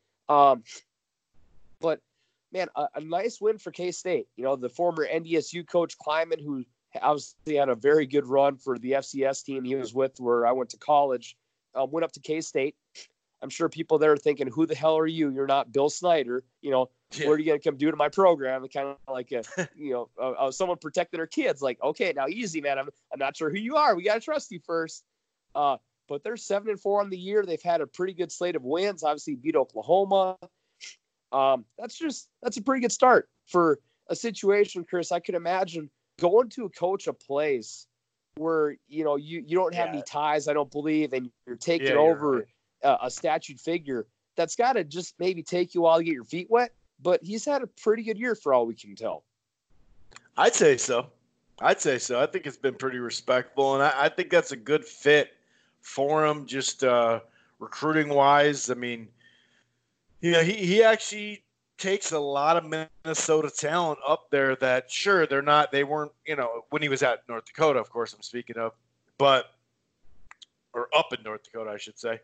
But man, a nice win for K-State. You know, the former NDSU coach Kleiman, who obviously had a very good run for the FCS team he was with where I went to college, went up to K-State. I'm sure people there are thinking, who the hell are you? You're not Bill Snyder. You know, What are you going to come do to my program? Kind of like, someone protecting their kids. Like, okay, now easy, man. I'm not sure who you are. We got to trust you first. But they're 7-4 on the year. They've had a pretty good slate of wins. Obviously beat Oklahoma. That's a pretty good start for a situation, Chris. I could imagine going to coach a place where, you know, you don't have any ties, I don't believe, and you're taking over right. A statute figure. That's got to just maybe take you a while to get your feet wet. But he's had a pretty good year for all we can tell. I'd say so. I think it's been pretty respectable, and I think that's a good fit for him, just recruiting-wise. I mean, you know, he actually takes a lot of Minnesota talent up there that, sure, they weren't, you know, when he was at North Dakota, of course I'm speaking of, or up in North Dakota, I should say.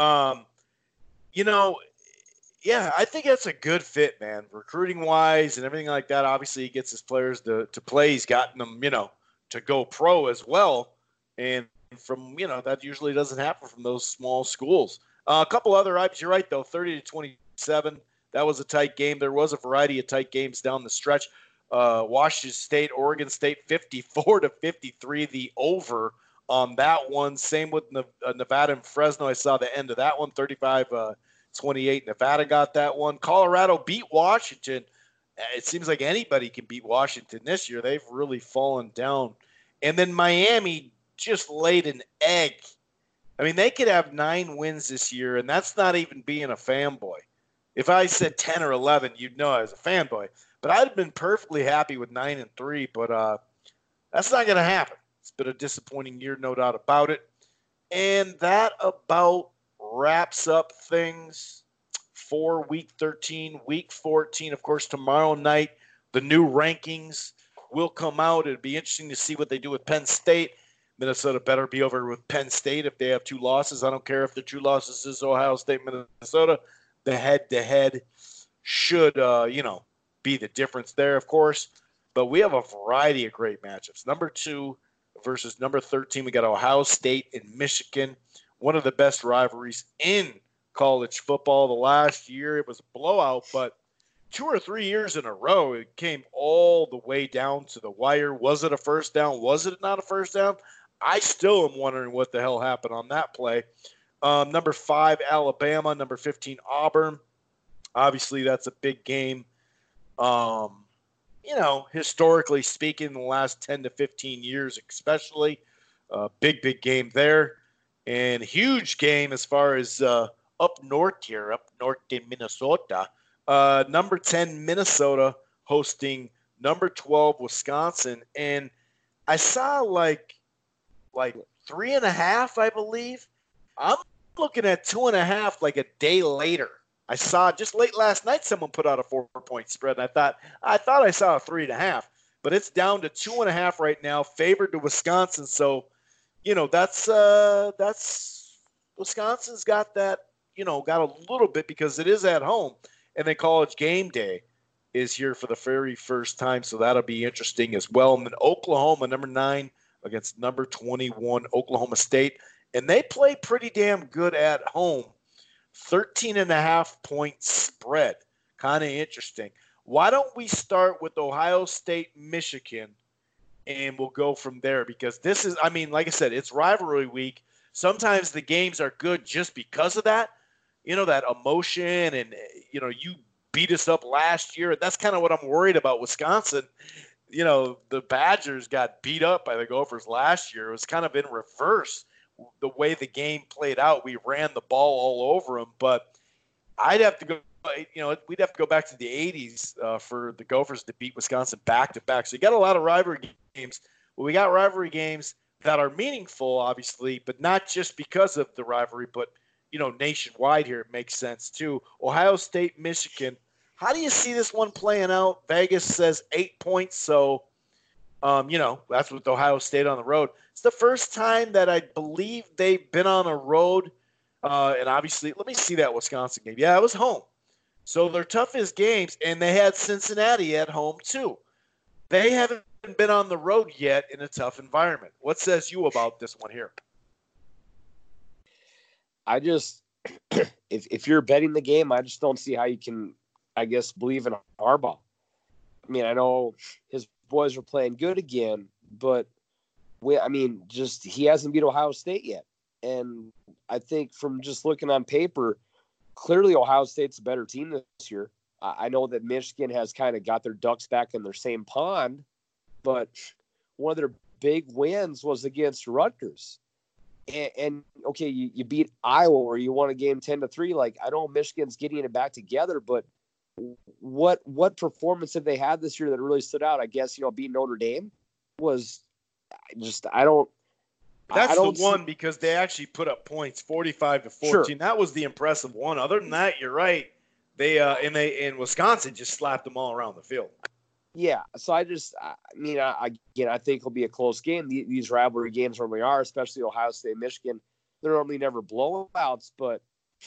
You know, yeah, I think that's a good fit, man. Recruiting-wise and everything like that, obviously he gets his players to play. He's gotten them, you know, to go pro as well. And from, you know, that usually doesn't happen from those small schools. A couple other items. You're right, though, 30-27. That was a tight game. There was a variety of tight games down the stretch. Washington State, Oregon State, 54-53, the over on that one. Same with Nevada and Fresno. I saw the end of that one, 35-28. Nevada got that one. Colorado beat Washington. It seems like anybody can beat Washington this year. They've really fallen down. And then Miami just laid an egg. I mean, they could have 9 wins this year, and that's not even being a fanboy. If I said 10 or 11, you'd know I was a fanboy. But I'd have been perfectly happy with 9-3, but that's not going to happen. It's been a disappointing year, no doubt about it. And that about wraps up things for Week 13. Week 14, of course, tomorrow night, the new rankings will come out. It'll be interesting to see what they do with Penn State. Minnesota better be over with Penn State if they have 2 losses. I don't care if the 2 losses is Ohio State, Minnesota. The head-to-head should, be the difference there, of course. But we have a variety of great matchups. Number 2 versus number 13. We got Ohio State and Michigan. One of the best rivalries in college football. The last year it was a blowout, but 2 or 3 years in a row, it came all the way down to the wire. Was it a first down? Was it not a first down? I still am wondering what the hell happened on that play. Number 5, Alabama. Number 15, Auburn. Obviously, that's a big game. Historically speaking, the last 10 to 15 years especially, big game there. And huge game as far as up north in Minnesota. Number 10, Minnesota hosting number 12, Wisconsin. And I saw like 3.5, I believe. I'm looking at 2.5 like a day later. I saw just late last night someone put out a 4-point spread, and I thought I saw a 3.5, but it's down to 2.5 right now, favored to Wisconsin. So, that's Wisconsin's got that, got a little bit because it is at home, and then College Game Day is here for the very first time, so that'll be interesting as well. And then Oklahoma, number 9, against number 21, Oklahoma State. And they play pretty damn good at home. 13.5-point spread. Kind of interesting. Why don't we start with Ohio State, Michigan, and we'll go from there? Because this is, like I said, it's rivalry week. Sometimes the games are good just because of that. That emotion and, you beat us up last year. That's kind of what I'm worried about Wisconsin. You know, the Badgers got beat up by the Gophers last year. It was kind of in reverse the way the game played out. We ran the ball all over them, but I'd have to go. You know, we'd have to go back to the '80s for the Gophers to beat Wisconsin back to back. So you got a lot of rivalry games. Well, we got rivalry games that are meaningful, obviously, but not just because of the rivalry, but you know, nationwide here it makes sense too. Ohio State, Michigan. How do you see this one playing out? Vegas says 8 points, so you know, that's with Ohio State on the road. It's the first time that I believe they've been on a road, and obviously, let me see that Wisconsin game. Yeah, it was home. So their toughest games, and they had Cincinnati at home too. They haven't been on the road yet in a tough environment. What says you about this one here? I just, if you're betting the game, I just don't see how you can, I guess, believe in Harbaugh. I mean, I know his boys are playing good again, but he hasn't beat Ohio State yet. And I think from just looking on paper, clearly Ohio State's a better team this year. I know that Michigan has kind of got their ducks back in their same pond, but one of their big wins was against Rutgers. And okay, you beat Iowa or you won a game 10-3. Like, I know Michigan's getting it back together, but what performance have they had this year that really stood out? I guess, you know, beating Notre Dame was just, That's the one because they actually put up points 45-14. Sure. That was the impressive one. Other than that, you're right. They in Wisconsin just slapped them all around the field. Yeah, so I think it'll be a close game. These rivalry games normally are, especially Ohio State, Michigan. They're normally never blowouts, but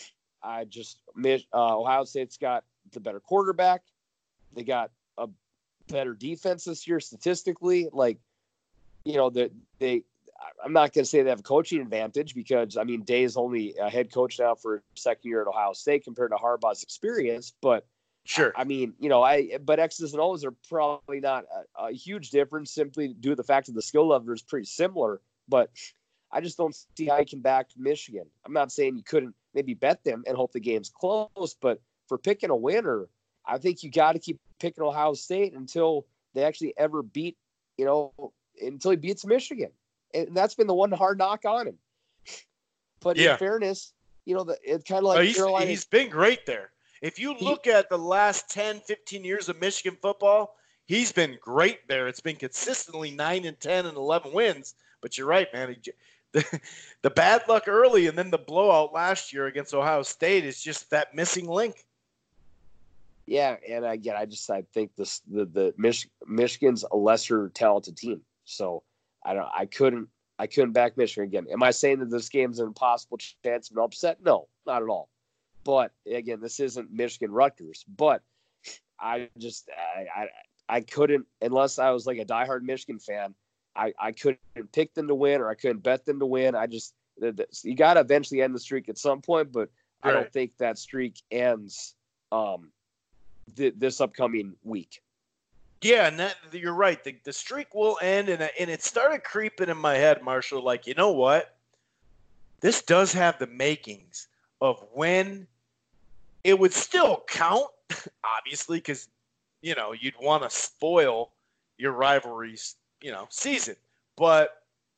Ohio State's got the better quarterback. They got a better defense this year statistically. Like, you know, I'm not going to say they have a coaching advantage because, I mean, Day is only a head coach now for second year at Ohio State compared to Harbaugh's experience, but sure. I mean, you know, but X's and O's are probably not a huge difference simply due to the fact that the skill level is pretty similar. But I just don't see how you can back Michigan. I'm not saying you couldn't maybe bet them and hope the game's close, but for picking a winner, I think you got to keep picking Ohio State until they actually ever beat, you know, until he beats Michigan. And that's been the one hard knock on him. But in fairness, you know, it's kind of like Carolina. He's been great there. If you look at the last 10, 15 years of Michigan football, he's been great there. It's been consistently 9-10 and 11 wins. But you're right, man. The bad luck early and then the blowout last year against Ohio State is just that missing link. Yeah, and again, I think Michigan's a lesser talented team. So I couldn't back Michigan again. Am I saying that this game's an impossible chance of an upset? No, not at all. But again, this isn't Michigan Rutgers. But I couldn't, unless I was like a diehard Michigan fan, I couldn't pick them to win or I couldn't bet them to win. You got to eventually end the streak at some point, but right. I don't think that streak ends this upcoming week. Yeah, and you're right. The streak will end, and it started creeping in my head, Marshall. Like, you know what? This does have the makings of when it would still count, obviously, because, you know, you'd want to spoil your rivalry's, you know, season. But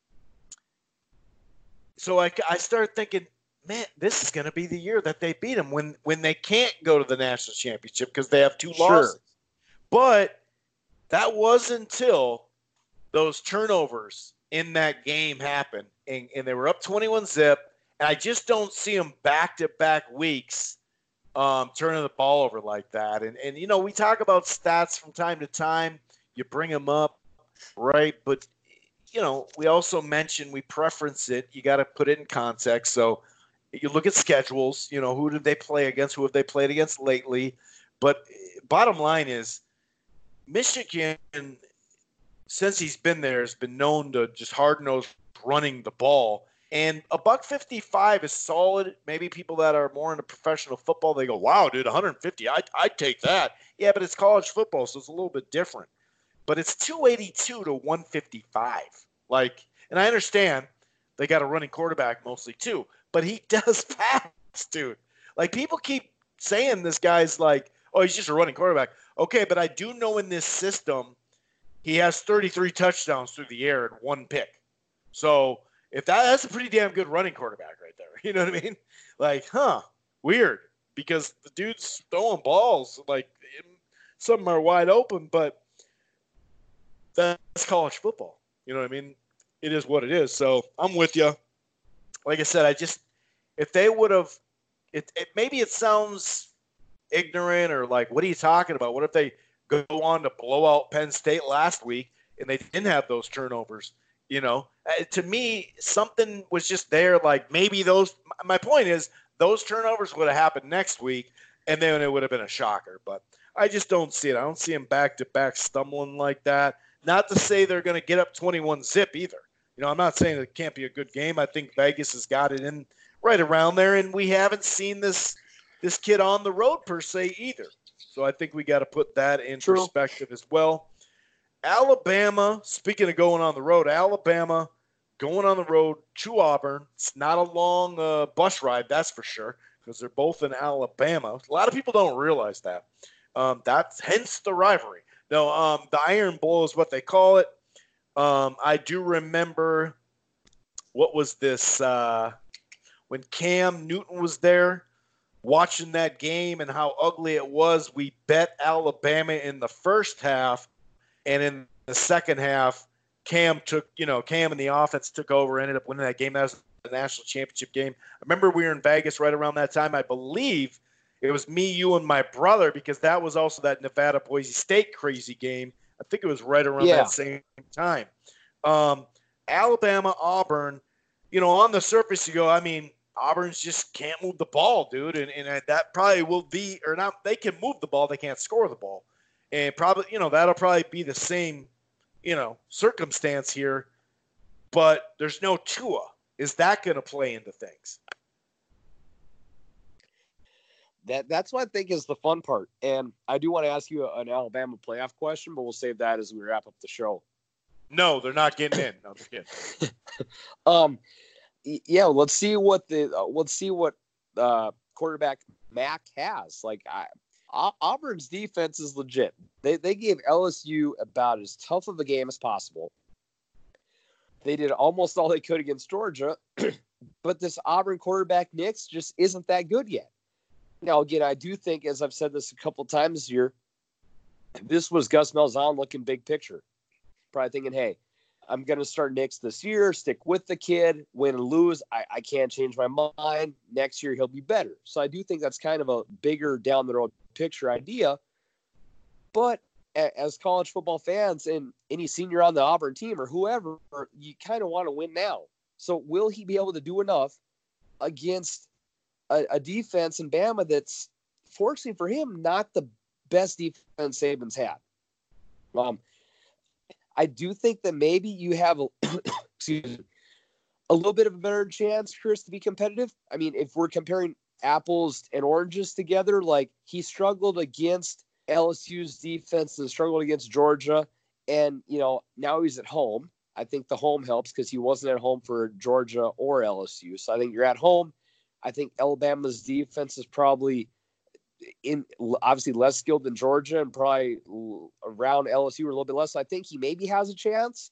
so I started thinking, man, this is going to be the year that they beat them when they can't go to the national championship because they have 2 losses. But that was until those turnovers in that game happened, and they were up 21-0, and I just don't see them back-to-back weeks turning the ball over like that. And you know, we talk about stats from time to time. You bring them up, right? But, you know, we also mention we preference it. You got to put it in context. So you look at schedules, you know, who did they play against? Who have they played against lately? But bottom line is Michigan, since he's been there, has been known to just hard-nosed running the ball. And $155 is solid. Maybe people that are more into professional football, they go, wow, dude, 150, I'd take that. Yeah, but it's college football, so it's a little bit different. But it's 282 to 155. Like, and I understand they got a running quarterback mostly too, but he does pass, dude. Like, people keep saying this guy's like, oh, he's just a running quarterback. Okay, but I do know in this system, he has 33 touchdowns through the air and 1 pick. So if that's a pretty damn good running quarterback right there. You know what I mean? Like, weird, because the dude's throwing balls. Like, some of them are wide open, but that's college football. You know what I mean? It is what it is. So I'm with you. Like I said, if they would have, maybe it sounds ignorant or like, what are you talking about? What if they go on to blow out Penn State last week and they didn't have those turnovers? You know, to me, something was just there. Like, maybe my point is, those turnovers would have happened next week, and then it would have been a shocker. But I just don't see it. I don't see them back-to-back stumbling like that. Not to say they're going to get up 21-zip either. You know, I'm not saying it can't be a good game. I think Vegas has got it in right around there, and we haven't seen this kid on the road per se either. So I think we got to put that in perspective as well. Alabama, speaking of going on the road, Alabama going on the road to Auburn. It's not a long bus ride, that's for sure, because they're both in Alabama. A lot of people don't realize that. That's hence the rivalry. No, the Iron Bowl is what they call it. I do remember, what was this, when Cam Newton was there, watching that game and how ugly it was. We bet Alabama in the first half, and in the second half, Cam and the offense took over, ended up winning that game. That was the national championship game. I remember we were in Vegas right around that time. I believe it was me, you, and my brother, because that was also that Nevada-Boise State crazy game. I think it was right around that same time. Alabama, Auburn, on the surface you go, I mean, Auburn's just can't move the ball, dude. And that probably will be, or not, they can move the ball, they can't score the ball. And probably, that'll probably be the same, circumstance here. But there's no Tua. Is that going to play into things? That's what I think is the fun part. And I do want to ask you an Alabama playoff question, but we'll save that as we wrap up the show. No, they're not getting in. No, I'm just kidding. Yeah, let's see what quarterback Mac has. Like, Auburn's defense is legit. They gave LSU about as tough of a game as possible. They did almost all they could against Georgia, but this Auburn quarterback Nix just isn't that good yet. Now, again, I do think, as I've said this a couple times this year, this was Gus Malzahn looking big picture. Probably thinking, hey, I'm going to start Nix this year, stick with the kid, win and lose. I can't change my mind. Next year, he'll be better. So I do think that's kind of a bigger down-the-road picture idea. But as college football fans and any senior on the Auburn team or whoever, you kind of want to win now. So will he be able to do enough against a defense in Bama that's, fortunately for him, not the best defense Saban's had? I do think that maybe you have a little bit of a better chance, Chris, to be competitive. I mean, if we're comparing apples and oranges together, like, he struggled against LSU's defense and struggled against Georgia, and, now he's at home. I think the home helps because he wasn't at home for Georgia or LSU. So I think you're at home. I think Alabama's defense is probably obviously less skilled than Georgia and probably around LSU or a little bit less. So I think he maybe has a chance.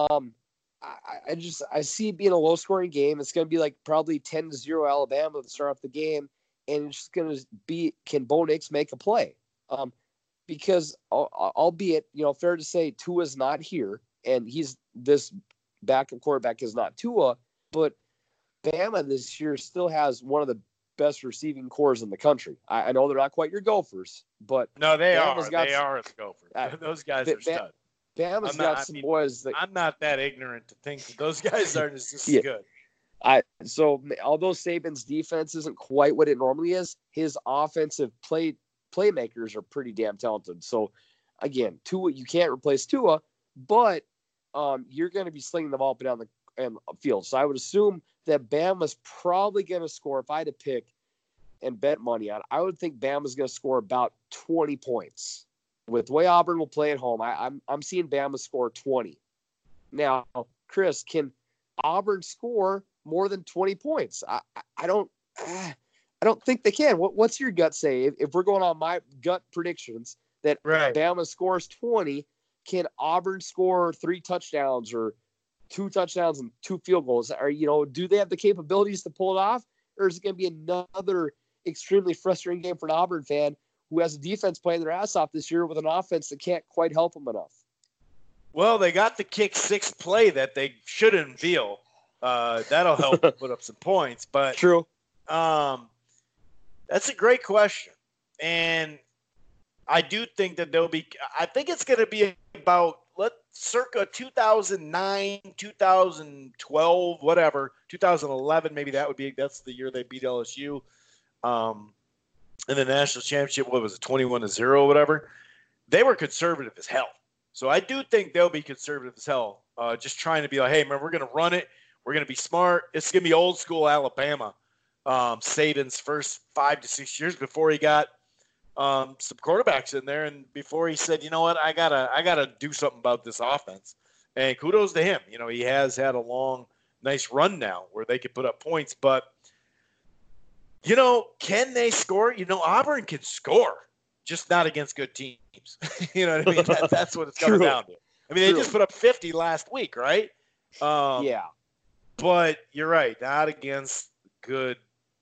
I see it being a low scoring game. It's going to be like probably 10-0 Alabama to start off the game. And it's just going to be, can Bo Nix make a play? Because albeit, fair to say Tua's not here and this backup quarterback is not Tua, but Bama this year still has one of the best receiving cores in the country. I know they're not quite your Gophers, but no, they are the Gophers. Those guys are stud. Bama's got some boys that I'm not that ignorant to think that those guys aren't just as good. So although Saban's defense isn't quite what it normally is, his offensive playmakers are pretty damn talented. So again, Tua, you can't replace Tua, but you're going to be slinging the ball up and down the field. So I would assume that Bama's probably going to score. If I had to pick and bet money on, I would think Bama's going to score about 20 points. With the way Auburn will play at home, I'm seeing Bama score 20. Now, Chris, can Auburn score more than 20 points? I don't don't think they can. What's your gut say? If we're going on my gut predictions that Right. Bama scores 20, can Auburn score 3 touchdowns or 2 touchdowns and 2 field goals? Or, do they have the capabilities to pull it off? Or is it going to be another extremely frustrating game for an Auburn fan who has a defense playing their ass off this year with an offense that can't quite help them enough? Well, they got the kick 6 play that they should unveil. That'll help put up some points. But True. That's a great question. And I do think that I think it's going to be about circa 2009, 2012, whatever, 2011, maybe that's the year they beat LSU in the national championship. What was it, 21-0, whatever? They were conservative as hell. So I do think they'll be conservative as hell, just trying to be like, hey, man, we're going to run it. We're going to be smart. It's going to be old school Alabama. Saban's first 5 to 6 years before he got some quarterbacks in there, and before he said, you know what, I gotta do something about this offense. And kudos to him. He has had a long, nice run now where they could put up points. But can they score? Auburn can score, just not against good teams. You know what I mean? That's what it's coming down to. I mean, they just put up 50 last week, right? Yeah. But you're right, not against good.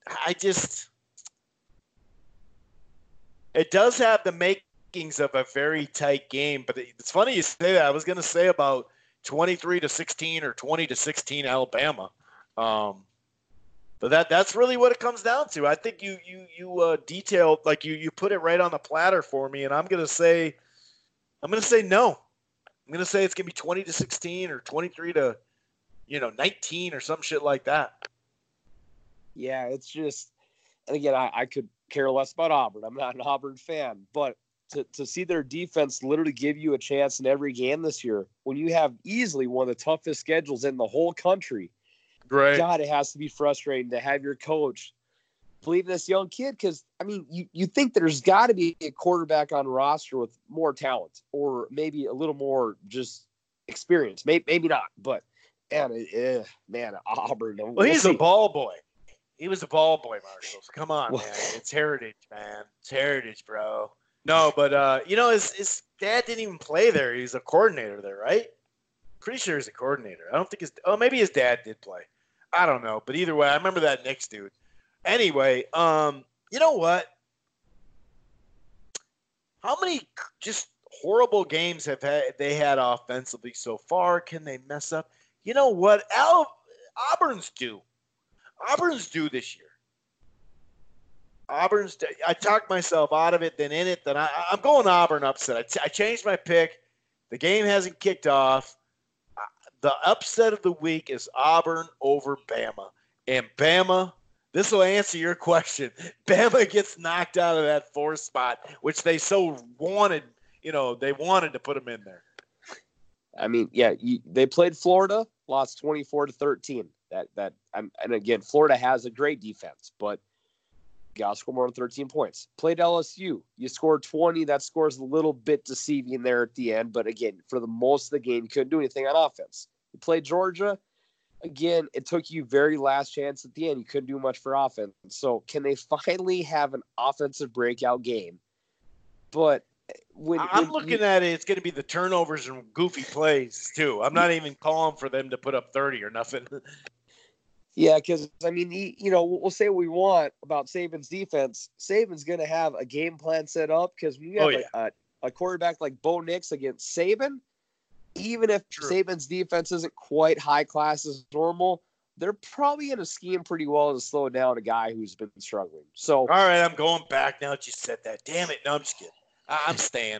It does have the makings of a very tight game, but it's funny you say that. I was going to say about 23-16 or 20-16 Alabama, but that's really what it comes down to. I think you detailed, like you put it right on the platter for me, and I'm going to say no. I'm going to say it's going to be 20-16 or 23-19 or some shit like that. Yeah, it's just, and again, I could care less about Auburn. I'm not an Auburn fan, but to see their defense literally give you a chance in every game this year, when you have easily one of the toughest schedules in the whole country, right? God, it has to be frustrating to have your coach believe in this young kid. Because I mean, you think there's got to be a quarterback on roster with more talent, or maybe a little more just experience. Maybe not, but man, Auburn. Well, he's a ball boy. He was a ball boy, Marshall. Come on, man. It's heritage, man. It's heritage, bro. No, but, his dad didn't even play there. He's a coordinator there, right? Pretty sure he's a coordinator. I don't think maybe his dad did play. I don't know. But either way, I remember that Knicks dude. Anyway, you know what? How many just horrible games have they had offensively so far? Can they mess up? You know what? Auburn's due. Auburn's due this year. I talked myself out of it, then in it. Then I'm going Auburn upset. I changed my pick. The game hasn't kicked off. The upset of the week is Auburn over Bama. And Bama, this will answer your question. Bama gets knocked out of that 4th spot, which they so wanted. They wanted to put them in there. I mean, yeah, they played Florida, lost 24-13. And again, Florida has a great defense, but you got to score more than 13 points. Played LSU, you scored 20. That score's a little bit deceiving there at the end, but again, for the most of the game, you couldn't do anything on offense. You played Georgia, again, it took you very last chance at the end. You couldn't do much for offense. So can they finally have an offensive breakout game? But I'm looking at it, it's going to be the turnovers and goofy plays too. I'm not even calling for them to put up 30 or nothing. Yeah, because, I mean, we'll say what we want about Saban's defense. Saban's going to have a game plan set up because when you have a quarterback like Bo Nix against Saban, even if Saban's defense isn't quite high class as normal, they're probably going to scheme pretty well to slow down a guy who's been struggling. So, all right, I'm going back now that you said that. Damn it. No, I'm just kidding. I'm staying.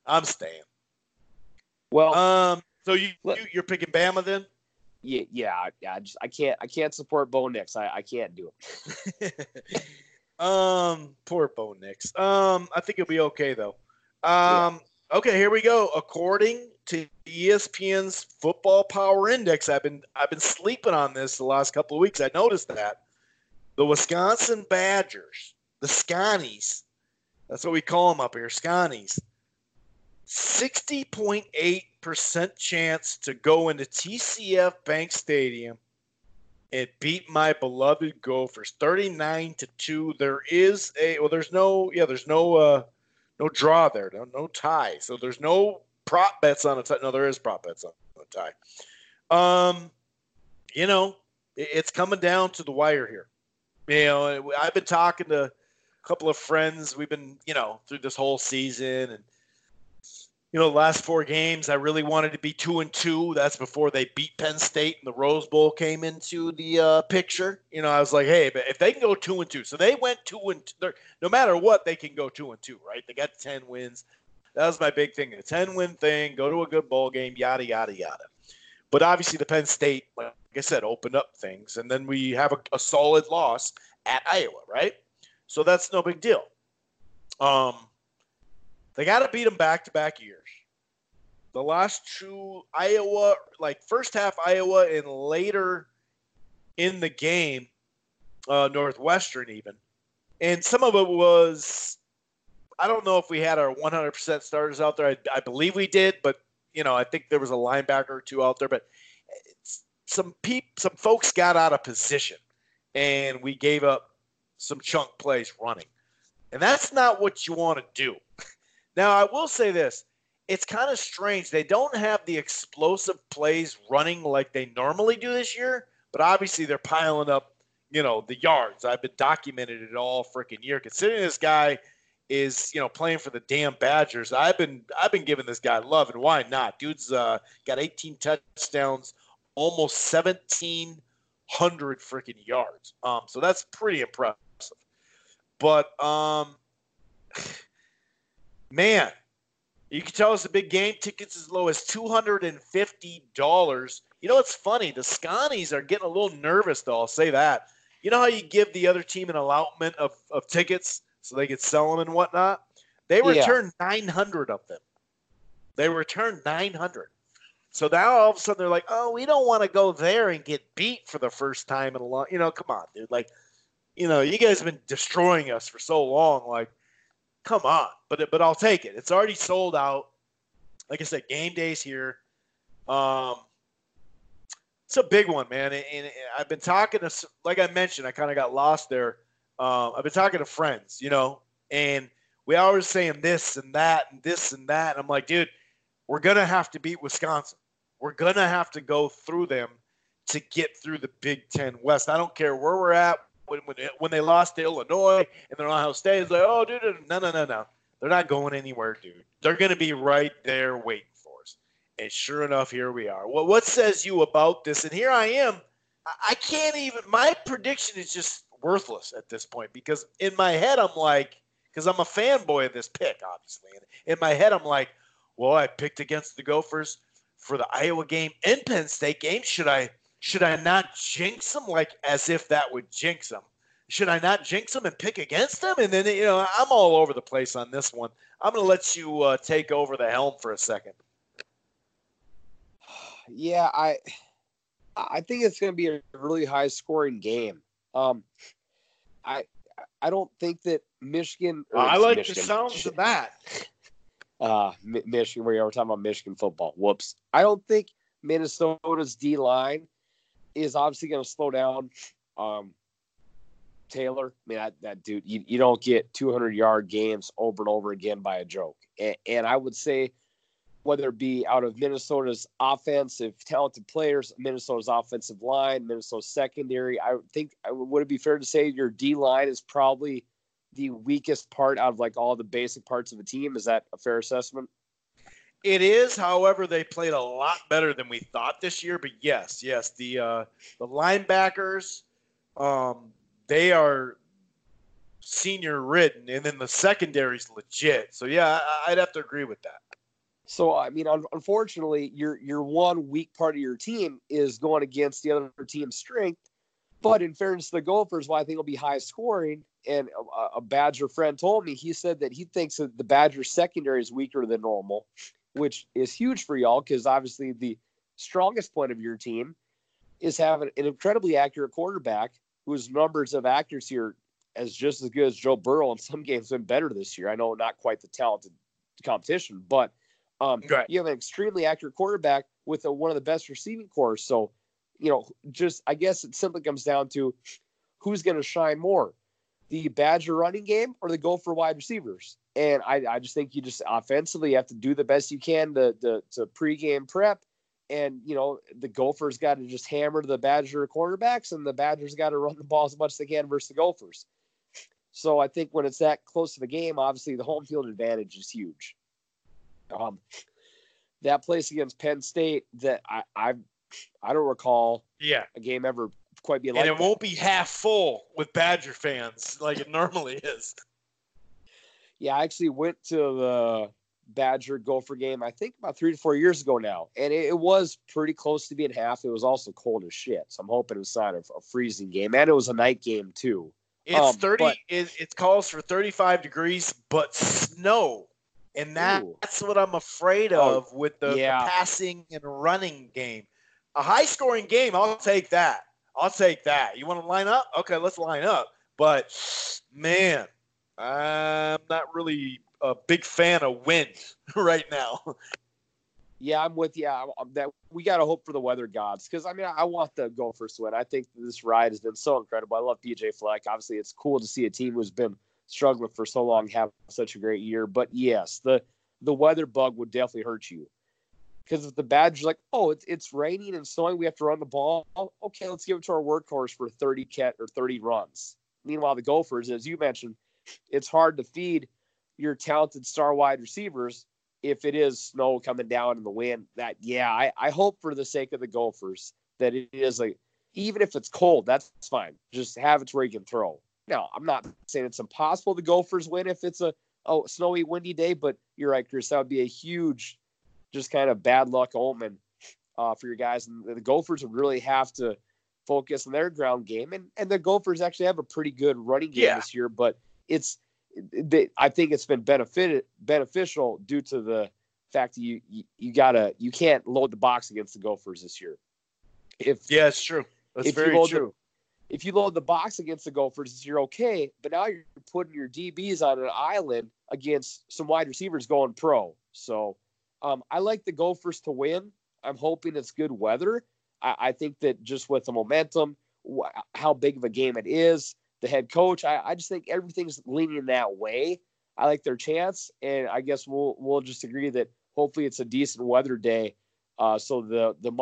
Well, so you're picking Bama then? Yeah. I can't support Bo Nix. I can't do it. Poor Bo Nix. I think he'll be okay though. Okay, here we go. According to ESPN's Football Power Index, I've been sleeping on this the last couple of weeks. I noticed that the Wisconsin Badgers, the Scotties, that's what we call them up here, Scotties, 60.8% chance to go into TCF Bank Stadium It beat my beloved Gophers 39-2. There's no draw there, no tie. So there's no prop bets on a tie. No, there is prop bets on a tie. It's coming down to the wire here. I've been talking to a couple of friends. We've been, through this whole season, and the last 4 games, I really wanted to be 2-2. That's before they beat Penn State and the Rose Bowl came into the picture. I was like, hey, but if they can go 2-2, so they went 2-2. No matter what, they can go 2-2, right? They got 10 wins. That was my big thing. A 10-win thing, go to a good bowl game, yada, yada, yada. But obviously the Penn State, like I said, opened up things. And then we have a solid loss at Iowa, right? So that's no big deal. They got to beat them back-to-back years. The last 2 Iowa, like first half Iowa and later in the game, Northwestern even. And some of it was, I don't know if we had our 100% starters out there. I believe we did, but I think there was a linebacker or 2 out there. But some folks got out of position, and we gave up some chunk plays running. And that's not what you want to do. Now, I will say this. It's kind of strange. They don't have the explosive plays running like they normally do this year, but obviously they're piling up, the yards. I've been documented it all freaking year. Considering this guy is, playing for the damn Badgers, I've been giving this guy love, and why not? Dude's got 18 touchdowns, almost 1,700 freaking yards. So that's pretty impressive. But man, you can tell us the big game tickets as low as $250. It's funny. The Scotties are getting a little nervous, though. I'll say that. You know how you give the other team an allotment of tickets so they could sell them and whatnot? They returned 900 of them. They returned 900. So now all of a sudden they're like, oh, we don't want to go there and get beat for the first time in a long. Come on, dude. Like, you guys have been destroying us for so long. Like, come on, but I'll take it. It's already sold out. Like I said, game day's here. It's a big one, man. And I've been talking to, like I mentioned, I kind of got lost there. I've been talking to friends, and we always saying this and that and this and that. And I'm like, dude, we're gonna have to beat Wisconsin. We're gonna have to go through them to get through the Big Ten West. I don't care where we're at. When they lost to Illinois and they're on Ohio State, it's like, oh, dude, no. They're not going anywhere, dude. They're going to be right there waiting for us. And sure enough, here we are. Well, what says you about this? And here I am. I can't even – my prediction is just worthless at this point because in my head I'm like – because I'm a fanboy of this pick, obviously. And in my head I'm like, well, I picked against the Gophers for the Iowa game and Penn State game. Should I not jinx them, like as if that would jinx them? Should I not jinx them and pick against them? And then, I'm all over the place on this one. I'm going to let you take over the helm for a second. Yeah, I think it's going to be a really high-scoring game. I don't think that Michigan. I like Michigan. The sounds of that. Michigan, where we're talking about Michigan football. Whoops. I don't think Minnesota's D-line is obviously going to slow down Taylor. I mean, that dude, you don't get 200-yard games over and over again by a joke. And I would say whether it be out of Minnesota's offensive talented players, Minnesota's offensive line, Minnesota's secondary, I think, would it be fair to say your D-line is probably the weakest part out of like all the basic parts of a team? Is that a fair assessment? It is. However, they played a lot better than we thought this year. But yes, the linebackers, they are senior ridden, and then the secondary's legit. So yeah, I'd have to agree with that. So I mean, unfortunately, your one weak part of your team is going against the other team's strength. But in fairness to the Gophers, I think it'll be high scoring. And a Badger friend told me, he said that he thinks that the Badger secondary is weaker than normal, which is huge for y'all because obviously the strongest point of your team is having an incredibly accurate quarterback whose numbers of accuracy are just as good as Joe Burrow. In some games, been better this year. I know not quite the talented competition, but you have an extremely accurate quarterback with one of the best receiving corps. So just I guess it simply comes down to who's going to shine more, the Badger running game or the Gopher wide receivers. And I just think you just offensively have to do the best you can to pregame prep. And, the Gophers got to just hammer the Badger quarterbacks, and the Badgers got to run the ball as much as they can versus the Gophers. So I think when it's that close to the game, obviously the home field advantage is huge. That place against Penn State, that I don't recall a game ever quite be like that. And it won't be half full with Badger fans like it normally is. Yeah, I actually went to the Badger Gopher game, I think about 3 to 4 years ago now. And it was pretty close to being half. It was also cold as shit. So I'm hoping it was not a freezing game. And it was a night game too. It's 30. It calls for 35 degrees, but snow. And that's what I'm afraid of with the passing and running game. A high-scoring game, I'll take that. You want to line up? Okay, let's line up. But, man, I'm not really a big fan of wind right now. Yeah, I'm with you. That we got to hope for the weather gods because, I want the Gophers to win. I think this ride has been so incredible. I love PJ Fleck. Obviously, it's cool to see a team who's been struggling for so long have such a great year. But, yes, the weather bug would definitely hurt you. Because if the Badgers like, it's raining and snowing, we have to run the ball. Okay, let's give it to our workhorse for 30 runs. Meanwhile, the Gophers, as you mentioned, it's hard to feed your talented star wide receivers if it is snow coming down in the wind. I hope for the sake of the Gophers that it is even if it's cold, that's fine. Just have it where you can throw. Now, I'm not saying it's impossible the Gophers win if it's a snowy, windy day, but you're right, Chris. That would be a huge, just kind of bad luck omen for your guys. And the Gophers would really have to focus on their ground game. And the Gophers actually have a pretty good running game this year, but I think it's been beneficial due to the fact that you can't load the box against the Gophers this year. It's true. That's very true. If you load the box against the Gophers, you're okay. But now you're putting your DBs on an island against some wide receivers going pro. So I like the Gophers to win. I'm hoping it's good weather. I think that just with the momentum, how big of a game it is, the head coach, I just think everything's leaning that way. I like their chance, and I guess we'll just agree that hopefully it's a decent weather day, so the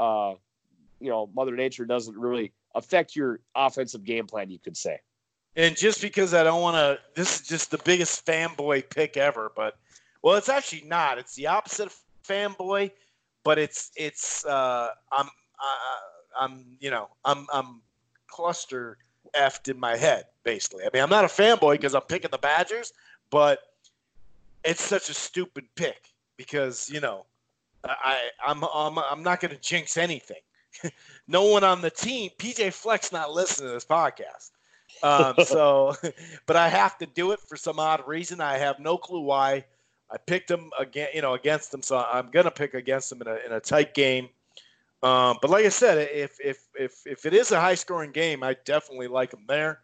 Mother Nature doesn't really affect your offensive game plan, you could say. And just because I don't want to, this is just the biggest fanboy pick ever, but it's actually not. It's the opposite of fanboy, but I'm cluster effed in my head, basically. I'm not a fanboy because I'm picking the Badgers, but it's such a stupid pick because I'm not going to jinx anything. No one on the team, PJ Fleck's not listening to this podcast, but I have to do it for some odd reason. I have no clue why. I picked them against them, so I'm going to pick against them in a tight game. But like I said, if it is a high-scoring game, I definitely like them there.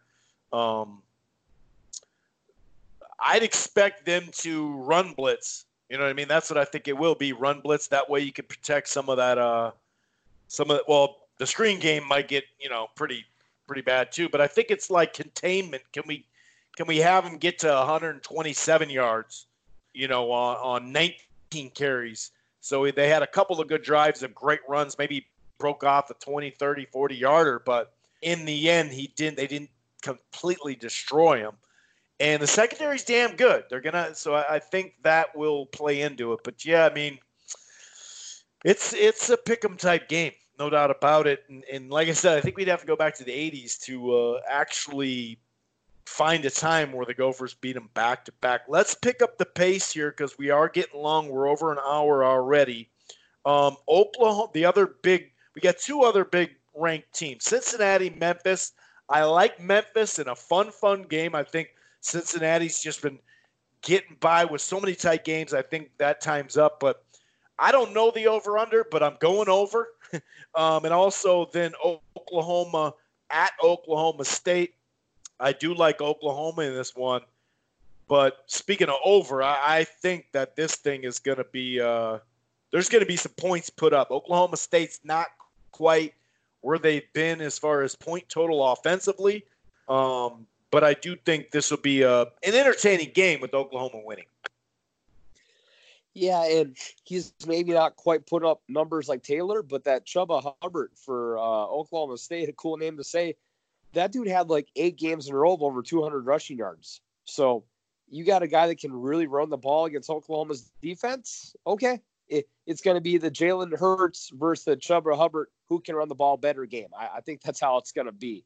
I'd expect them to run blitz. You know what I mean? That's what I think it will be, run blitz. That way you can protect some of that. The screen game might get pretty bad too. But I think it's like containment. Can we have them get to 127 yards? On 19 carries. So they had a couple of good drives of great runs, maybe broke off a 20, 30, 40-yarder, but in the end, they didn't completely destroy him. And the secondary's damn good. So I think that will play into it. But yeah, it's a pick'em type game, no doubt about it. And like I said, I think we'd have to go back to the 80s to actually find a time where the Gophers beat them back to back. Let's pick up the pace here because we are getting long. We're over an hour already. Oklahoma, we got two other big ranked teams, Cincinnati, Memphis. I like Memphis in a fun game. I think Cincinnati's just been getting by with so many tight games. I think that time's up, but I don't know the over under, but I'm going over. And also then Oklahoma at Oklahoma State. I do like Oklahoma in this one, but speaking of over, I think that this thing is going to be there's going to be some points put up. Oklahoma State's not quite where they've been as far as point total offensively. But I do think this will be an entertaining game with Oklahoma winning. Yeah, and he's maybe not quite put up numbers like Taylor, but that Chuba Hubbard for Oklahoma State, a cool name to say. That dude had like 8 games in a row of over 200 rushing yards. So you got a guy that can really run the ball against Oklahoma's defense. Okay, it's going to be the Jalen Hurts versus the Chuba Hubbard who can run the ball better game. I think that's how it's going to be.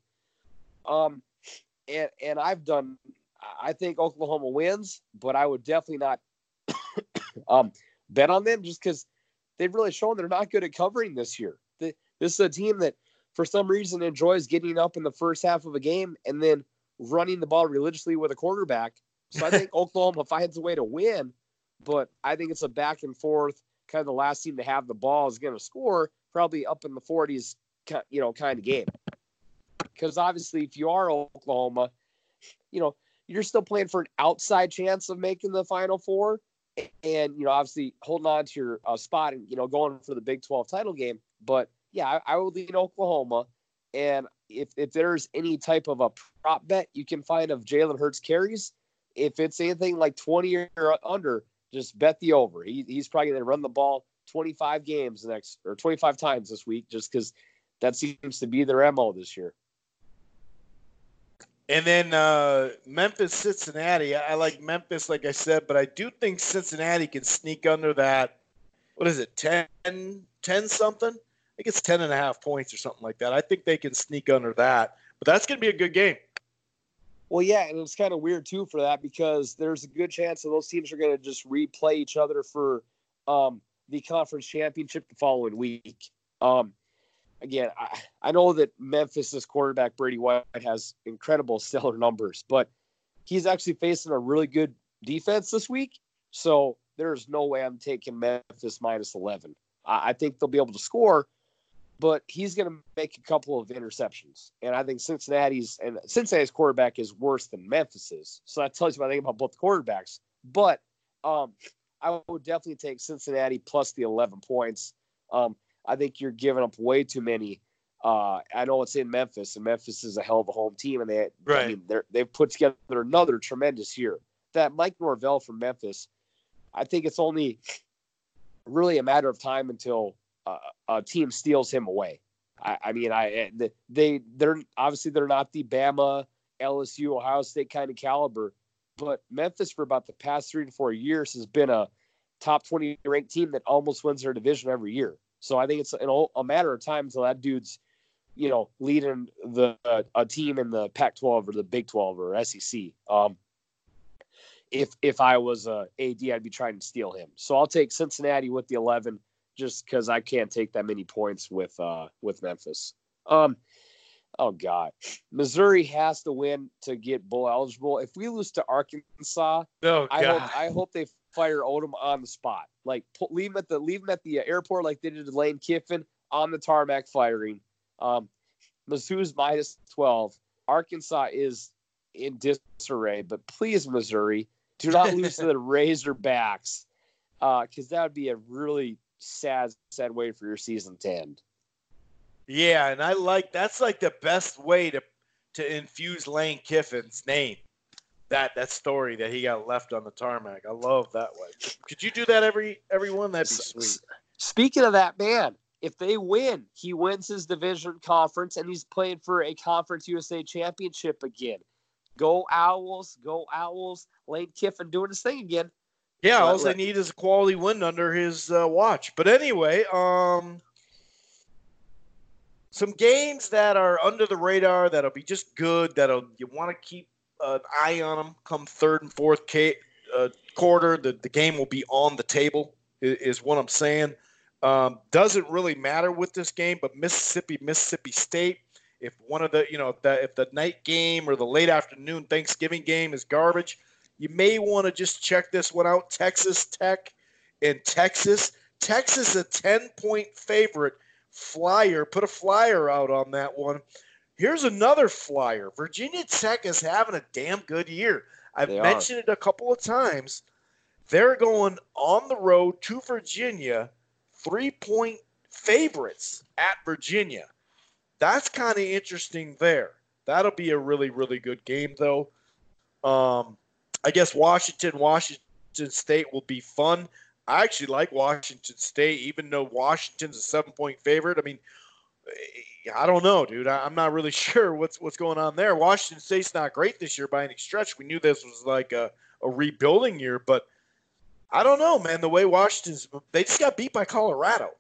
And I think Oklahoma wins, but I would definitely not bet on them just because they've really shown they're not good at covering this year. This is a team that for some reason enjoys getting up in the first half of a game and then running the ball religiously with a quarterback. So I think Oklahoma finds a way to win, but I think it's a back and forth, kind of the last team to have the ball is going to score, probably up in the 40s, kind of game. Because obviously if you are Oklahoma, you're still playing for an outside chance of making the Final Four and, obviously holding on to your spot and, going for the Big 12 title game. But yeah, I would lean Oklahoma. And if there's any type of a prop bet you can find of Jalen Hurts carries, if it's anything like 20 or under, just bet the over. He's probably going to run the ball 25 times this week, just because that seems to be their MO this year. And then Memphis, Cincinnati. I like Memphis, like I said, but I do think Cincinnati can sneak under that. What is it, 10 something? I think it's 10.5 points or something like that. I think they can sneak under that. But that's going to be a good game. Well, yeah, and it's kind of weird, too, for that because there's a good chance that those teams are going to just replay each other for the conference championship the following week. Again, I know that Memphis's quarterback, Brady White, has incredible stellar numbers, but he's actually facing a really good defense this week. So there's no way I'm taking Memphis minus 11. I think they'll be able to score, but he's going to make a couple of interceptions. And I think Cincinnati's quarterback is worse than Memphis's. So that tells you what I think about both quarterbacks. But I would definitely take Cincinnati plus the 11 points. I think you're giving up way too many. I know it's in Memphis, and Memphis is a hell of a home team, and they've put together another tremendous year. That Mike Norvell from Memphis, I think it's only really a matter of time until a team steals him away. They're obviously they're not the Bama, LSU, Ohio State kind of caliber, but Memphis for about the past 3 to 4 years has been a top 20 ranked team that almost wins their division every year. So I think it's a matter of time until that dude's, leading a team in the Pac-12 or the Big 12 or SEC. If I was AD, I'd be trying to steal him. So I'll take Cincinnati with the 11, just because I can't take that many points with Memphis. Oh God, Missouri has to win to get bowl eligible. If we lose to Arkansas, I hope they fire Odom on the spot. Like leave him at the airport like they did to Lane Kiffin on the tarmac firing. Mizzou's minus 12. Arkansas is in disarray, but please, Missouri, do not lose to the Razorbacks, because that would be a really sad way for your season to end. Yeah, and that's like the best way to infuse Lane Kiffin's name. That story that he got left on the tarmac. I love that way. Could you do that everyone? That'd be sweet. Speaking of that, man, if they win, he wins his division conference and he's playing for a Conference USA championship again. Go Owls, go Owls. Lane Kiffin doing his thing again. Yeah, all they need is a quality win under his watch. But anyway, some games that are under the radar that'll be just good, you want to keep an eye on them come third and fourth quarter. The game will be on the table is what I'm saying. Doesn't really matter with this game, but Mississippi State, if one of the, if the night game or the late afternoon Thanksgiving game is garbage, you may want to just check this one out. Texas Tech in Texas. Texas, a 10-point favorite. Flyer, put a flyer out on that one. Here's another flyer. Virginia Tech is having a damn good year. I've mentioned it a couple of times. They're going on the road to Virginia, 3-point favorites at Virginia. that's kind of interesting there. That'll be a really, really good game, though. I guess Washington State will be fun. I actually like Washington State, even though Washington's a 7-point favorite. I mean, I don't know, dude. I'm not really sure what's going on there. Washington State's not great this year by any stretch. We knew this was like a rebuilding year, but I don't know, man. The way they just got beat by Colorado,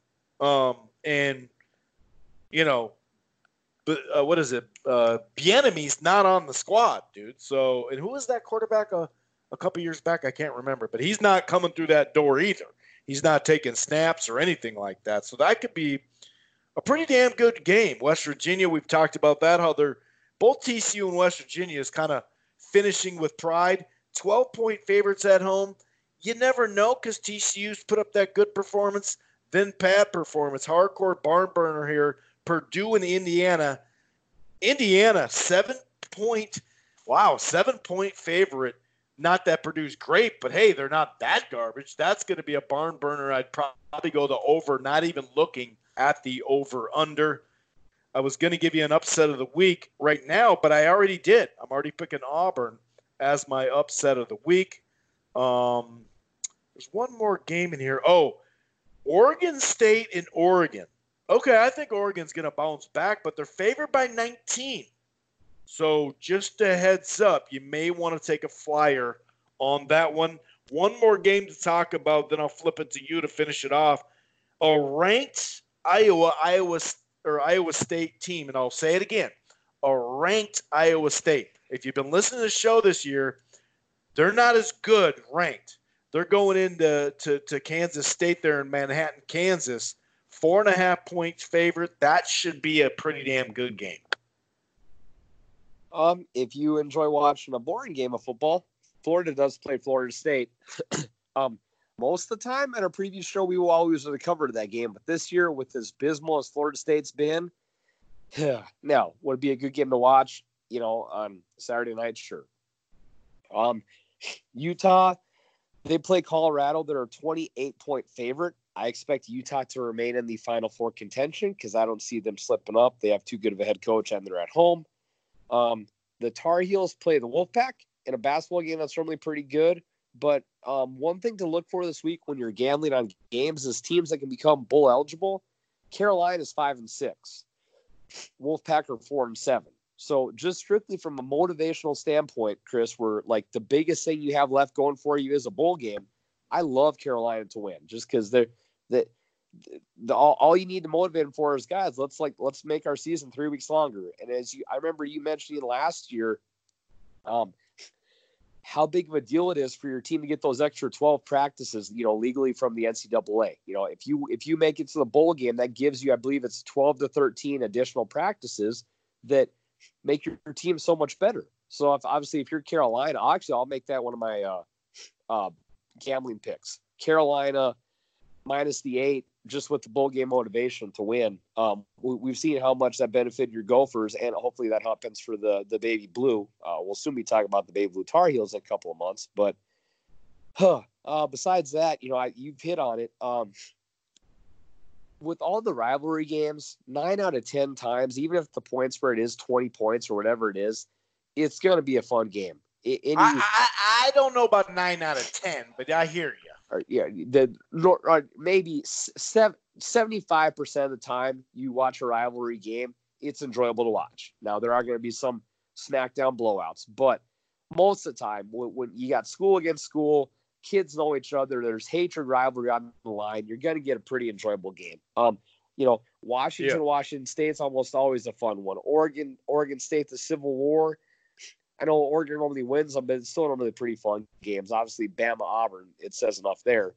and you know, but what is it? Bieniemy's not on the squad, dude. So, and who was that quarterback a couple years back? I can't remember, but he's not coming through that door either. He's not taking snaps or anything like that. So that could be a pretty damn good game. West Virginia, we've talked about that, how they're both TCU and West Virginia is kind of finishing with pride. 12-point favorites at home. You never know because TCU's put up that good performance, then bad performance. Hardcore barn burner here. Purdue and Indiana. Indiana, 7-point favorite. Not that Purdue's great, but hey, they're not that garbage. That's going to be a barn burner. I'd probably go the over, not even looking at the over-under. I was going to give you an upset of the week right now, but I already did. I'm already picking Auburn as my upset of the week. There's one more game in here. Oh, Oregon State and Oregon. Okay, I think Oregon's going to bounce back, but they're favored by 19. So just a heads up, you may want to take a flyer on that one. One more game to talk about, then I'll flip it to you to finish it off. A ranked Iowa State team, and I'll say it again, a ranked Iowa State. If you've been listening to the show this year, they're not as good ranked. They're going into Kansas State there in Manhattan, Kansas. 4.5 points favorite. That should be a pretty damn good game. If you enjoy watching a boring game of football, Florida does play Florida State. Most of the time at our previous show, we will always cover that game. But this year, with as abysmal as Florida State's been, now would it be a good game to watch? On Saturday night, sure. Utah, they play Colorado. They're a 28-point favorite. I expect Utah to remain in the Final Four contention because I don't see them slipping up. They have too good of a head coach, and they're at home. The Tar Heels play the Wolfpack in a basketball game that's normally pretty good. But one thing to look for this week when you're gambling on games is teams that can become bowl eligible. Carolina is 5-6. Wolfpack are 4-7. So just strictly from a motivational standpoint, Chris, where like the biggest thing you have left going for you is a bowl game. I love Carolina to win just because all you need to motivate them for is, guys, let's make our season 3 weeks longer. And I remember you mentioning last year, how big of a deal it is for your team to get those extra 12 practices, legally from the NCAA. If you make it to the bowl game, that gives you, I believe it's 12 to 13 additional practices that make your team so much better. So if you're Carolina, I'll make that one of my gambling picks. Carolina minus the 8, just with the bowl game motivation to win. We've seen how much that benefited your Gophers, and hopefully that happens for the Baby Blue. We'll soon be talking about the Baby Blue Tar Heels in a couple of months. But besides that, you've hit on it. With all the rivalry games, 9 out of 10 times, even if the point spread is 20 points or whatever it is, it's going to be a fun game. I don't know about 9 out of 10, but I hear you. Maybe 75% of the time you watch a rivalry game, it's enjoyable to watch. Now, there are going to be some smackdown blowouts, but most of the time when you got school against school, kids know each other, there's hatred, rivalry on the line, you're going to get a pretty enjoyable game. Washington State's almost always a fun one. Oregon State, the Civil War. I know Oregon normally wins them, but it's still normally pretty fun games. Obviously, Bama, Auburn, it says enough there.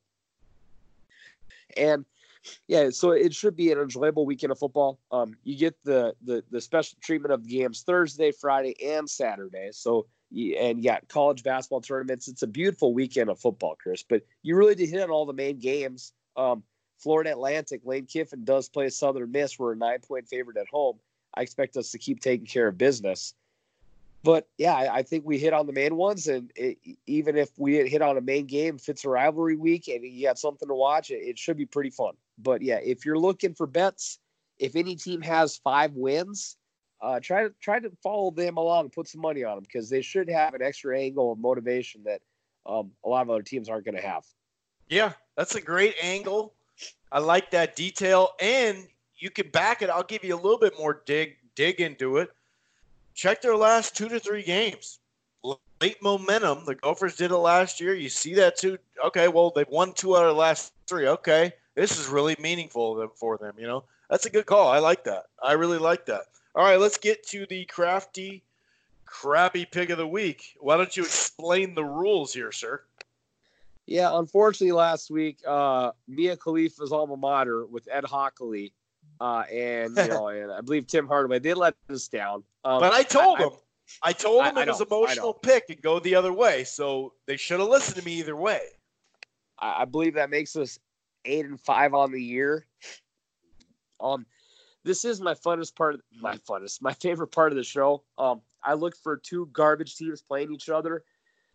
And, yeah, so it should be an enjoyable weekend of football. You get the special treatment of the games Thursday, Friday, and Saturday. So, and you got college basketball tournaments. It's a beautiful weekend of football, Chris. But you really did hit on all the main games. Florida Atlantic, Lane Kiffin does play Southern Miss. We're a 9-point favorite at home. I expect us to keep taking care of business. But, yeah, I think we hit on the main ones, and even if we hit on a main game, if it's a rivalry week and you got something to watch, it should be pretty fun. But, yeah, if you're looking for bets, if any team has 5 wins, try to follow them along, put some money on them because they should have an extra angle of motivation that a lot of other teams aren't going to have. Yeah, that's a great angle. I like that detail, and you can back it. I'll give you a little bit more dig into it. Check their last 2 to 3 games. Late momentum. The Gophers did it last year. You see that too. Okay, well, they've won 2 out of the last 3. Okay, this is really meaningful for them. You know, that's a good call. I like that. I really like that. All right, let's get to the crappy pick of the week. Why don't you explain the rules here, sir? Yeah, unfortunately, last week, Mia Khalifa's alma mater with Ed Hockley, and and I believe Tim Hardaway, they let us down. But I told them it was emotional pick and go the other way, so they should have listened to me either way. I believe that makes us 8-5 on the year. This is my favorite part of the show. I look for 2 garbage teams playing each other.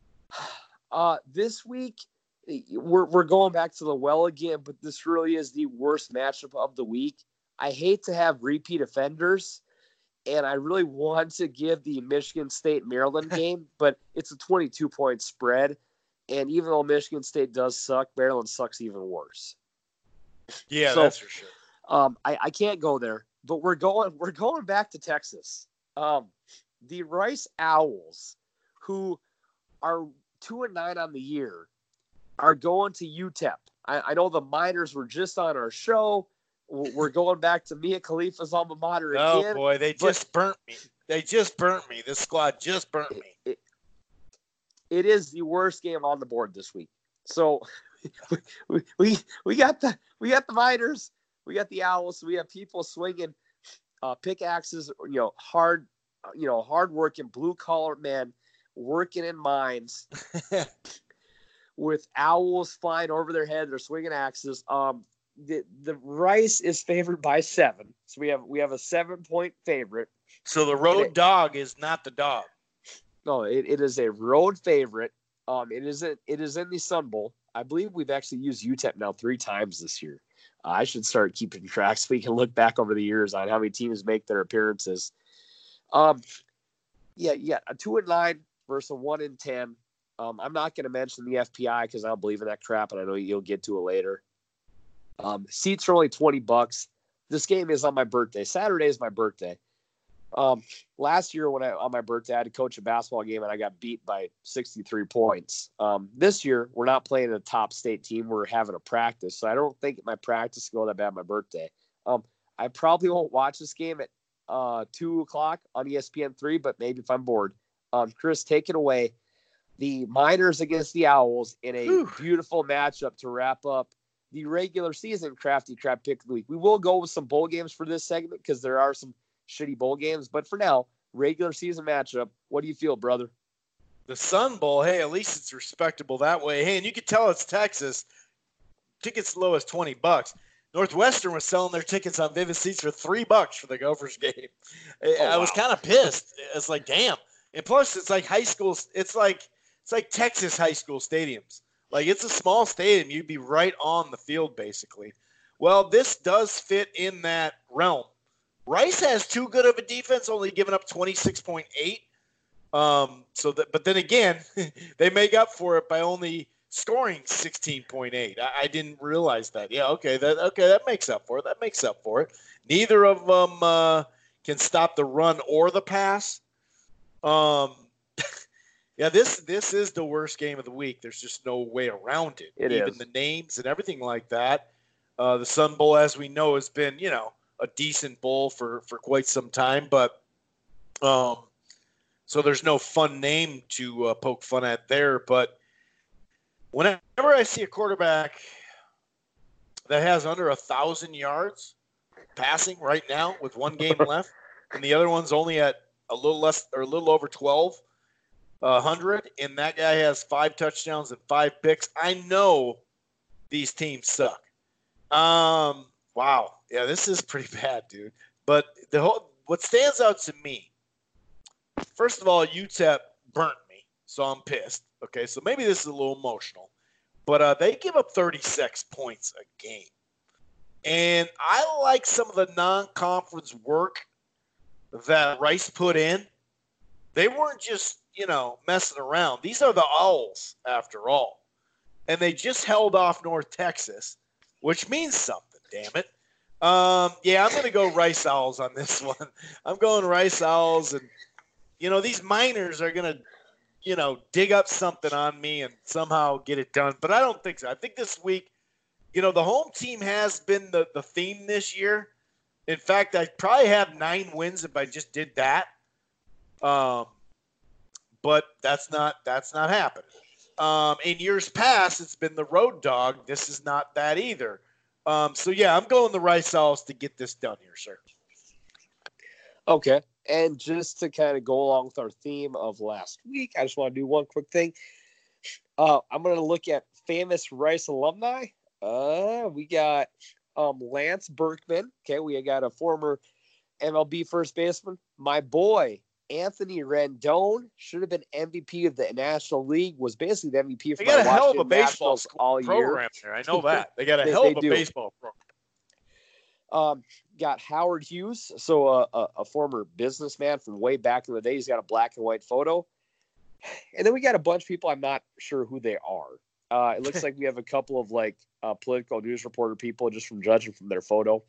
This week, we're going back to the well again, but this really is the worst matchup of the week. I hate to have repeat offenders, and I really want to give the Michigan State-Maryland game, but it's a 22-point spread, and even though Michigan State does suck, Maryland sucks even worse. Yeah, so, that's for sure. I can't go there, but we're going back to Texas. The Rice Owls, who are 2-9 on the year, are going to UTEP. I know the Miners were just on our show. We're going back to Mia Khalifa's alma mater again. Oh boy, they just burnt me. This squad just burnt me. It is the worst game on the board this week. So we got the Miners, we got the Owls, we have people swinging pickaxes, hard working blue collar men working in mines with owls flying over their head. They're swinging axes. The Rice is favored by 7, so we have a 7-point favorite. So the road dog is not the dog. No, it is a road favorite. It is in the Sun Bowl. I believe we've actually used UTEP now 3 times this year. I should start keeping track so we can look back over the years on how many teams make their appearances. A 2-9 versus a 1-10. I'm not going to mention the FPI because I don't believe in that crap, and I know you'll get to it later. Seats are only $20. This game is on my birthday. Saturday is my birthday. Last year on my birthday, I had to coach a basketball game and I got beat by 63 points. This year, we're not playing a top state team. We're having a practice. So I don't think my practice will go that bad on my birthday. I probably won't watch this game at 2:00 on ESPN3, but maybe if I'm bored. Chris, take it away. The Miners against the Owls in a beautiful matchup to wrap up the regular season crafty crap pick of the week. We will go with some bowl games for this segment because there are some shitty bowl games. But for now, regular season matchup. What do you feel, brother? The Sun Bowl, hey, at least it's respectable that way. Hey, and you can tell it's Texas. Tickets low as $20. Northwestern was selling their tickets on Vivid Seats for $3 for the Gophers game. I was kind of pissed. It's like, damn. And plus, it's like high school. It's like Texas high school stadiums. Like, it's a small stadium. You'd be right on the field, basically. Well, this does fit in that realm. Rice has too good of a defense, only giving up 26.8. But then again, they make up for it by only scoring 16.8. I didn't realize that. Yeah, that makes up for it. Neither of them can stop the run or the pass. Yeah, this is the worst game of the week. There's just no way around it. Even the names and everything like that. The Sun Bowl, as we know, has been, a decent bowl for quite some time. But so there's no fun name to poke fun at there. But whenever I see a quarterback that has under 1,000 yards passing right now with one game left, and the other one's only at a little less or a little over 1,200, and that guy has 5 touchdowns and 5 picks, I know these teams suck. Wow. Yeah, this is pretty bad, dude. But what stands out to me, first of all, UTEP burnt me, so I'm pissed. Okay, so maybe this is a little emotional. But they give up 36 points a game. And I like some of the non-conference work that Rice put in. They weren't just, messing around. These are the Owls, after all. And they just held off North Texas, which means something, damn it. Yeah, I'm going to go Rice Owls on this one. I'm going Rice Owls. And, these Miners are going to, dig up something on me and somehow get it done. But I don't think so. I think this week, the home team has been the theme this year. In fact, I'd probably have 9 wins if I just did that. But that's not happening. In years past, it's been the road dog. This is not that either. So, yeah, I'm going the Rice Owls to get this done here, sir. Okay. And just to kind of go along with our theme of last week, I just want to do one quick thing. I'm going to look at famous Rice alumni. We got Lance Berkman. Okay, we got a former MLB first baseman. My boy, Anthony Rendon, should have been MVP of the National League, was basically the MVP for the Washington hell of a baseball all program year. There. I know that. They got a hell of a baseball program. Got Howard Hughes, so a former businessman from way back in the day. He's got a black and white photo. And then we got a bunch of people. I'm not sure who they are. It looks like we have a couple of political news reporter people just from judging from their photo.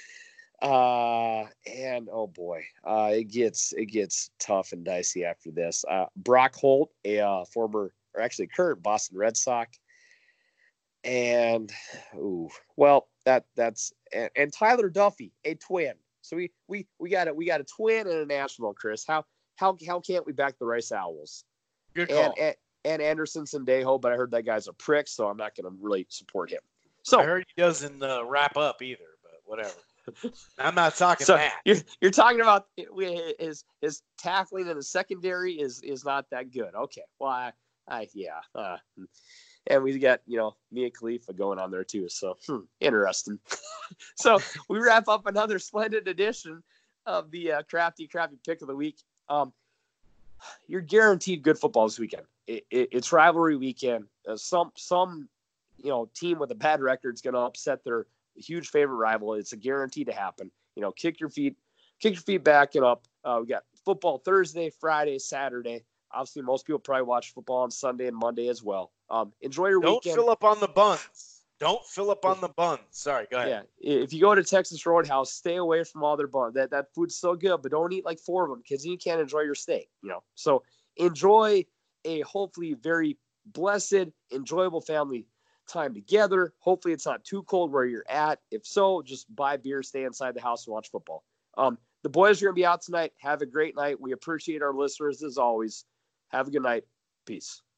And oh boy, it gets tough and dicey after this. Brock Holt, a former or actually current Boston Red Sox. And that's Tyler Duffy, a twin. So we got a twin and a national, Chris. How can't we back the Rice Owls? Good call. And Anderson Sandejo, but I heard that guy's a prick, so I'm not going to really support him. So I heard he doesn't wrap up either, but whatever. I'm not talking so that. You're talking about his tackling in the secondary is not that good. Okay, well, and we got Mia Khalifa going on there too. So interesting. So we wrap up another splendid edition of the crafty pick of the week. You're guaranteed good football this weekend. It's rivalry weekend. Some team with a bad record is going to upset their huge favorite rival. It's a guarantee to happen. Kick your feet back and up. We got football Thursday, Friday, Saturday. Obviously, most people probably watch football on Sunday and Monday as well. Enjoy your weekend. Don't fill up on the buns. Sorry, go ahead. Yeah, if you go to Texas Roadhouse, stay away from all their buns. That food's so good, but don't eat like 4 of them because you can't enjoy your steak. So enjoy a hopefully very blessed, enjoyable family time together. Hopefully, it's not too cold where you're at. If so, just buy beer, stay inside the house, and watch football. The boys are going to be out tonight. Have a great night. We appreciate our listeners as always. Have a good night. Peace.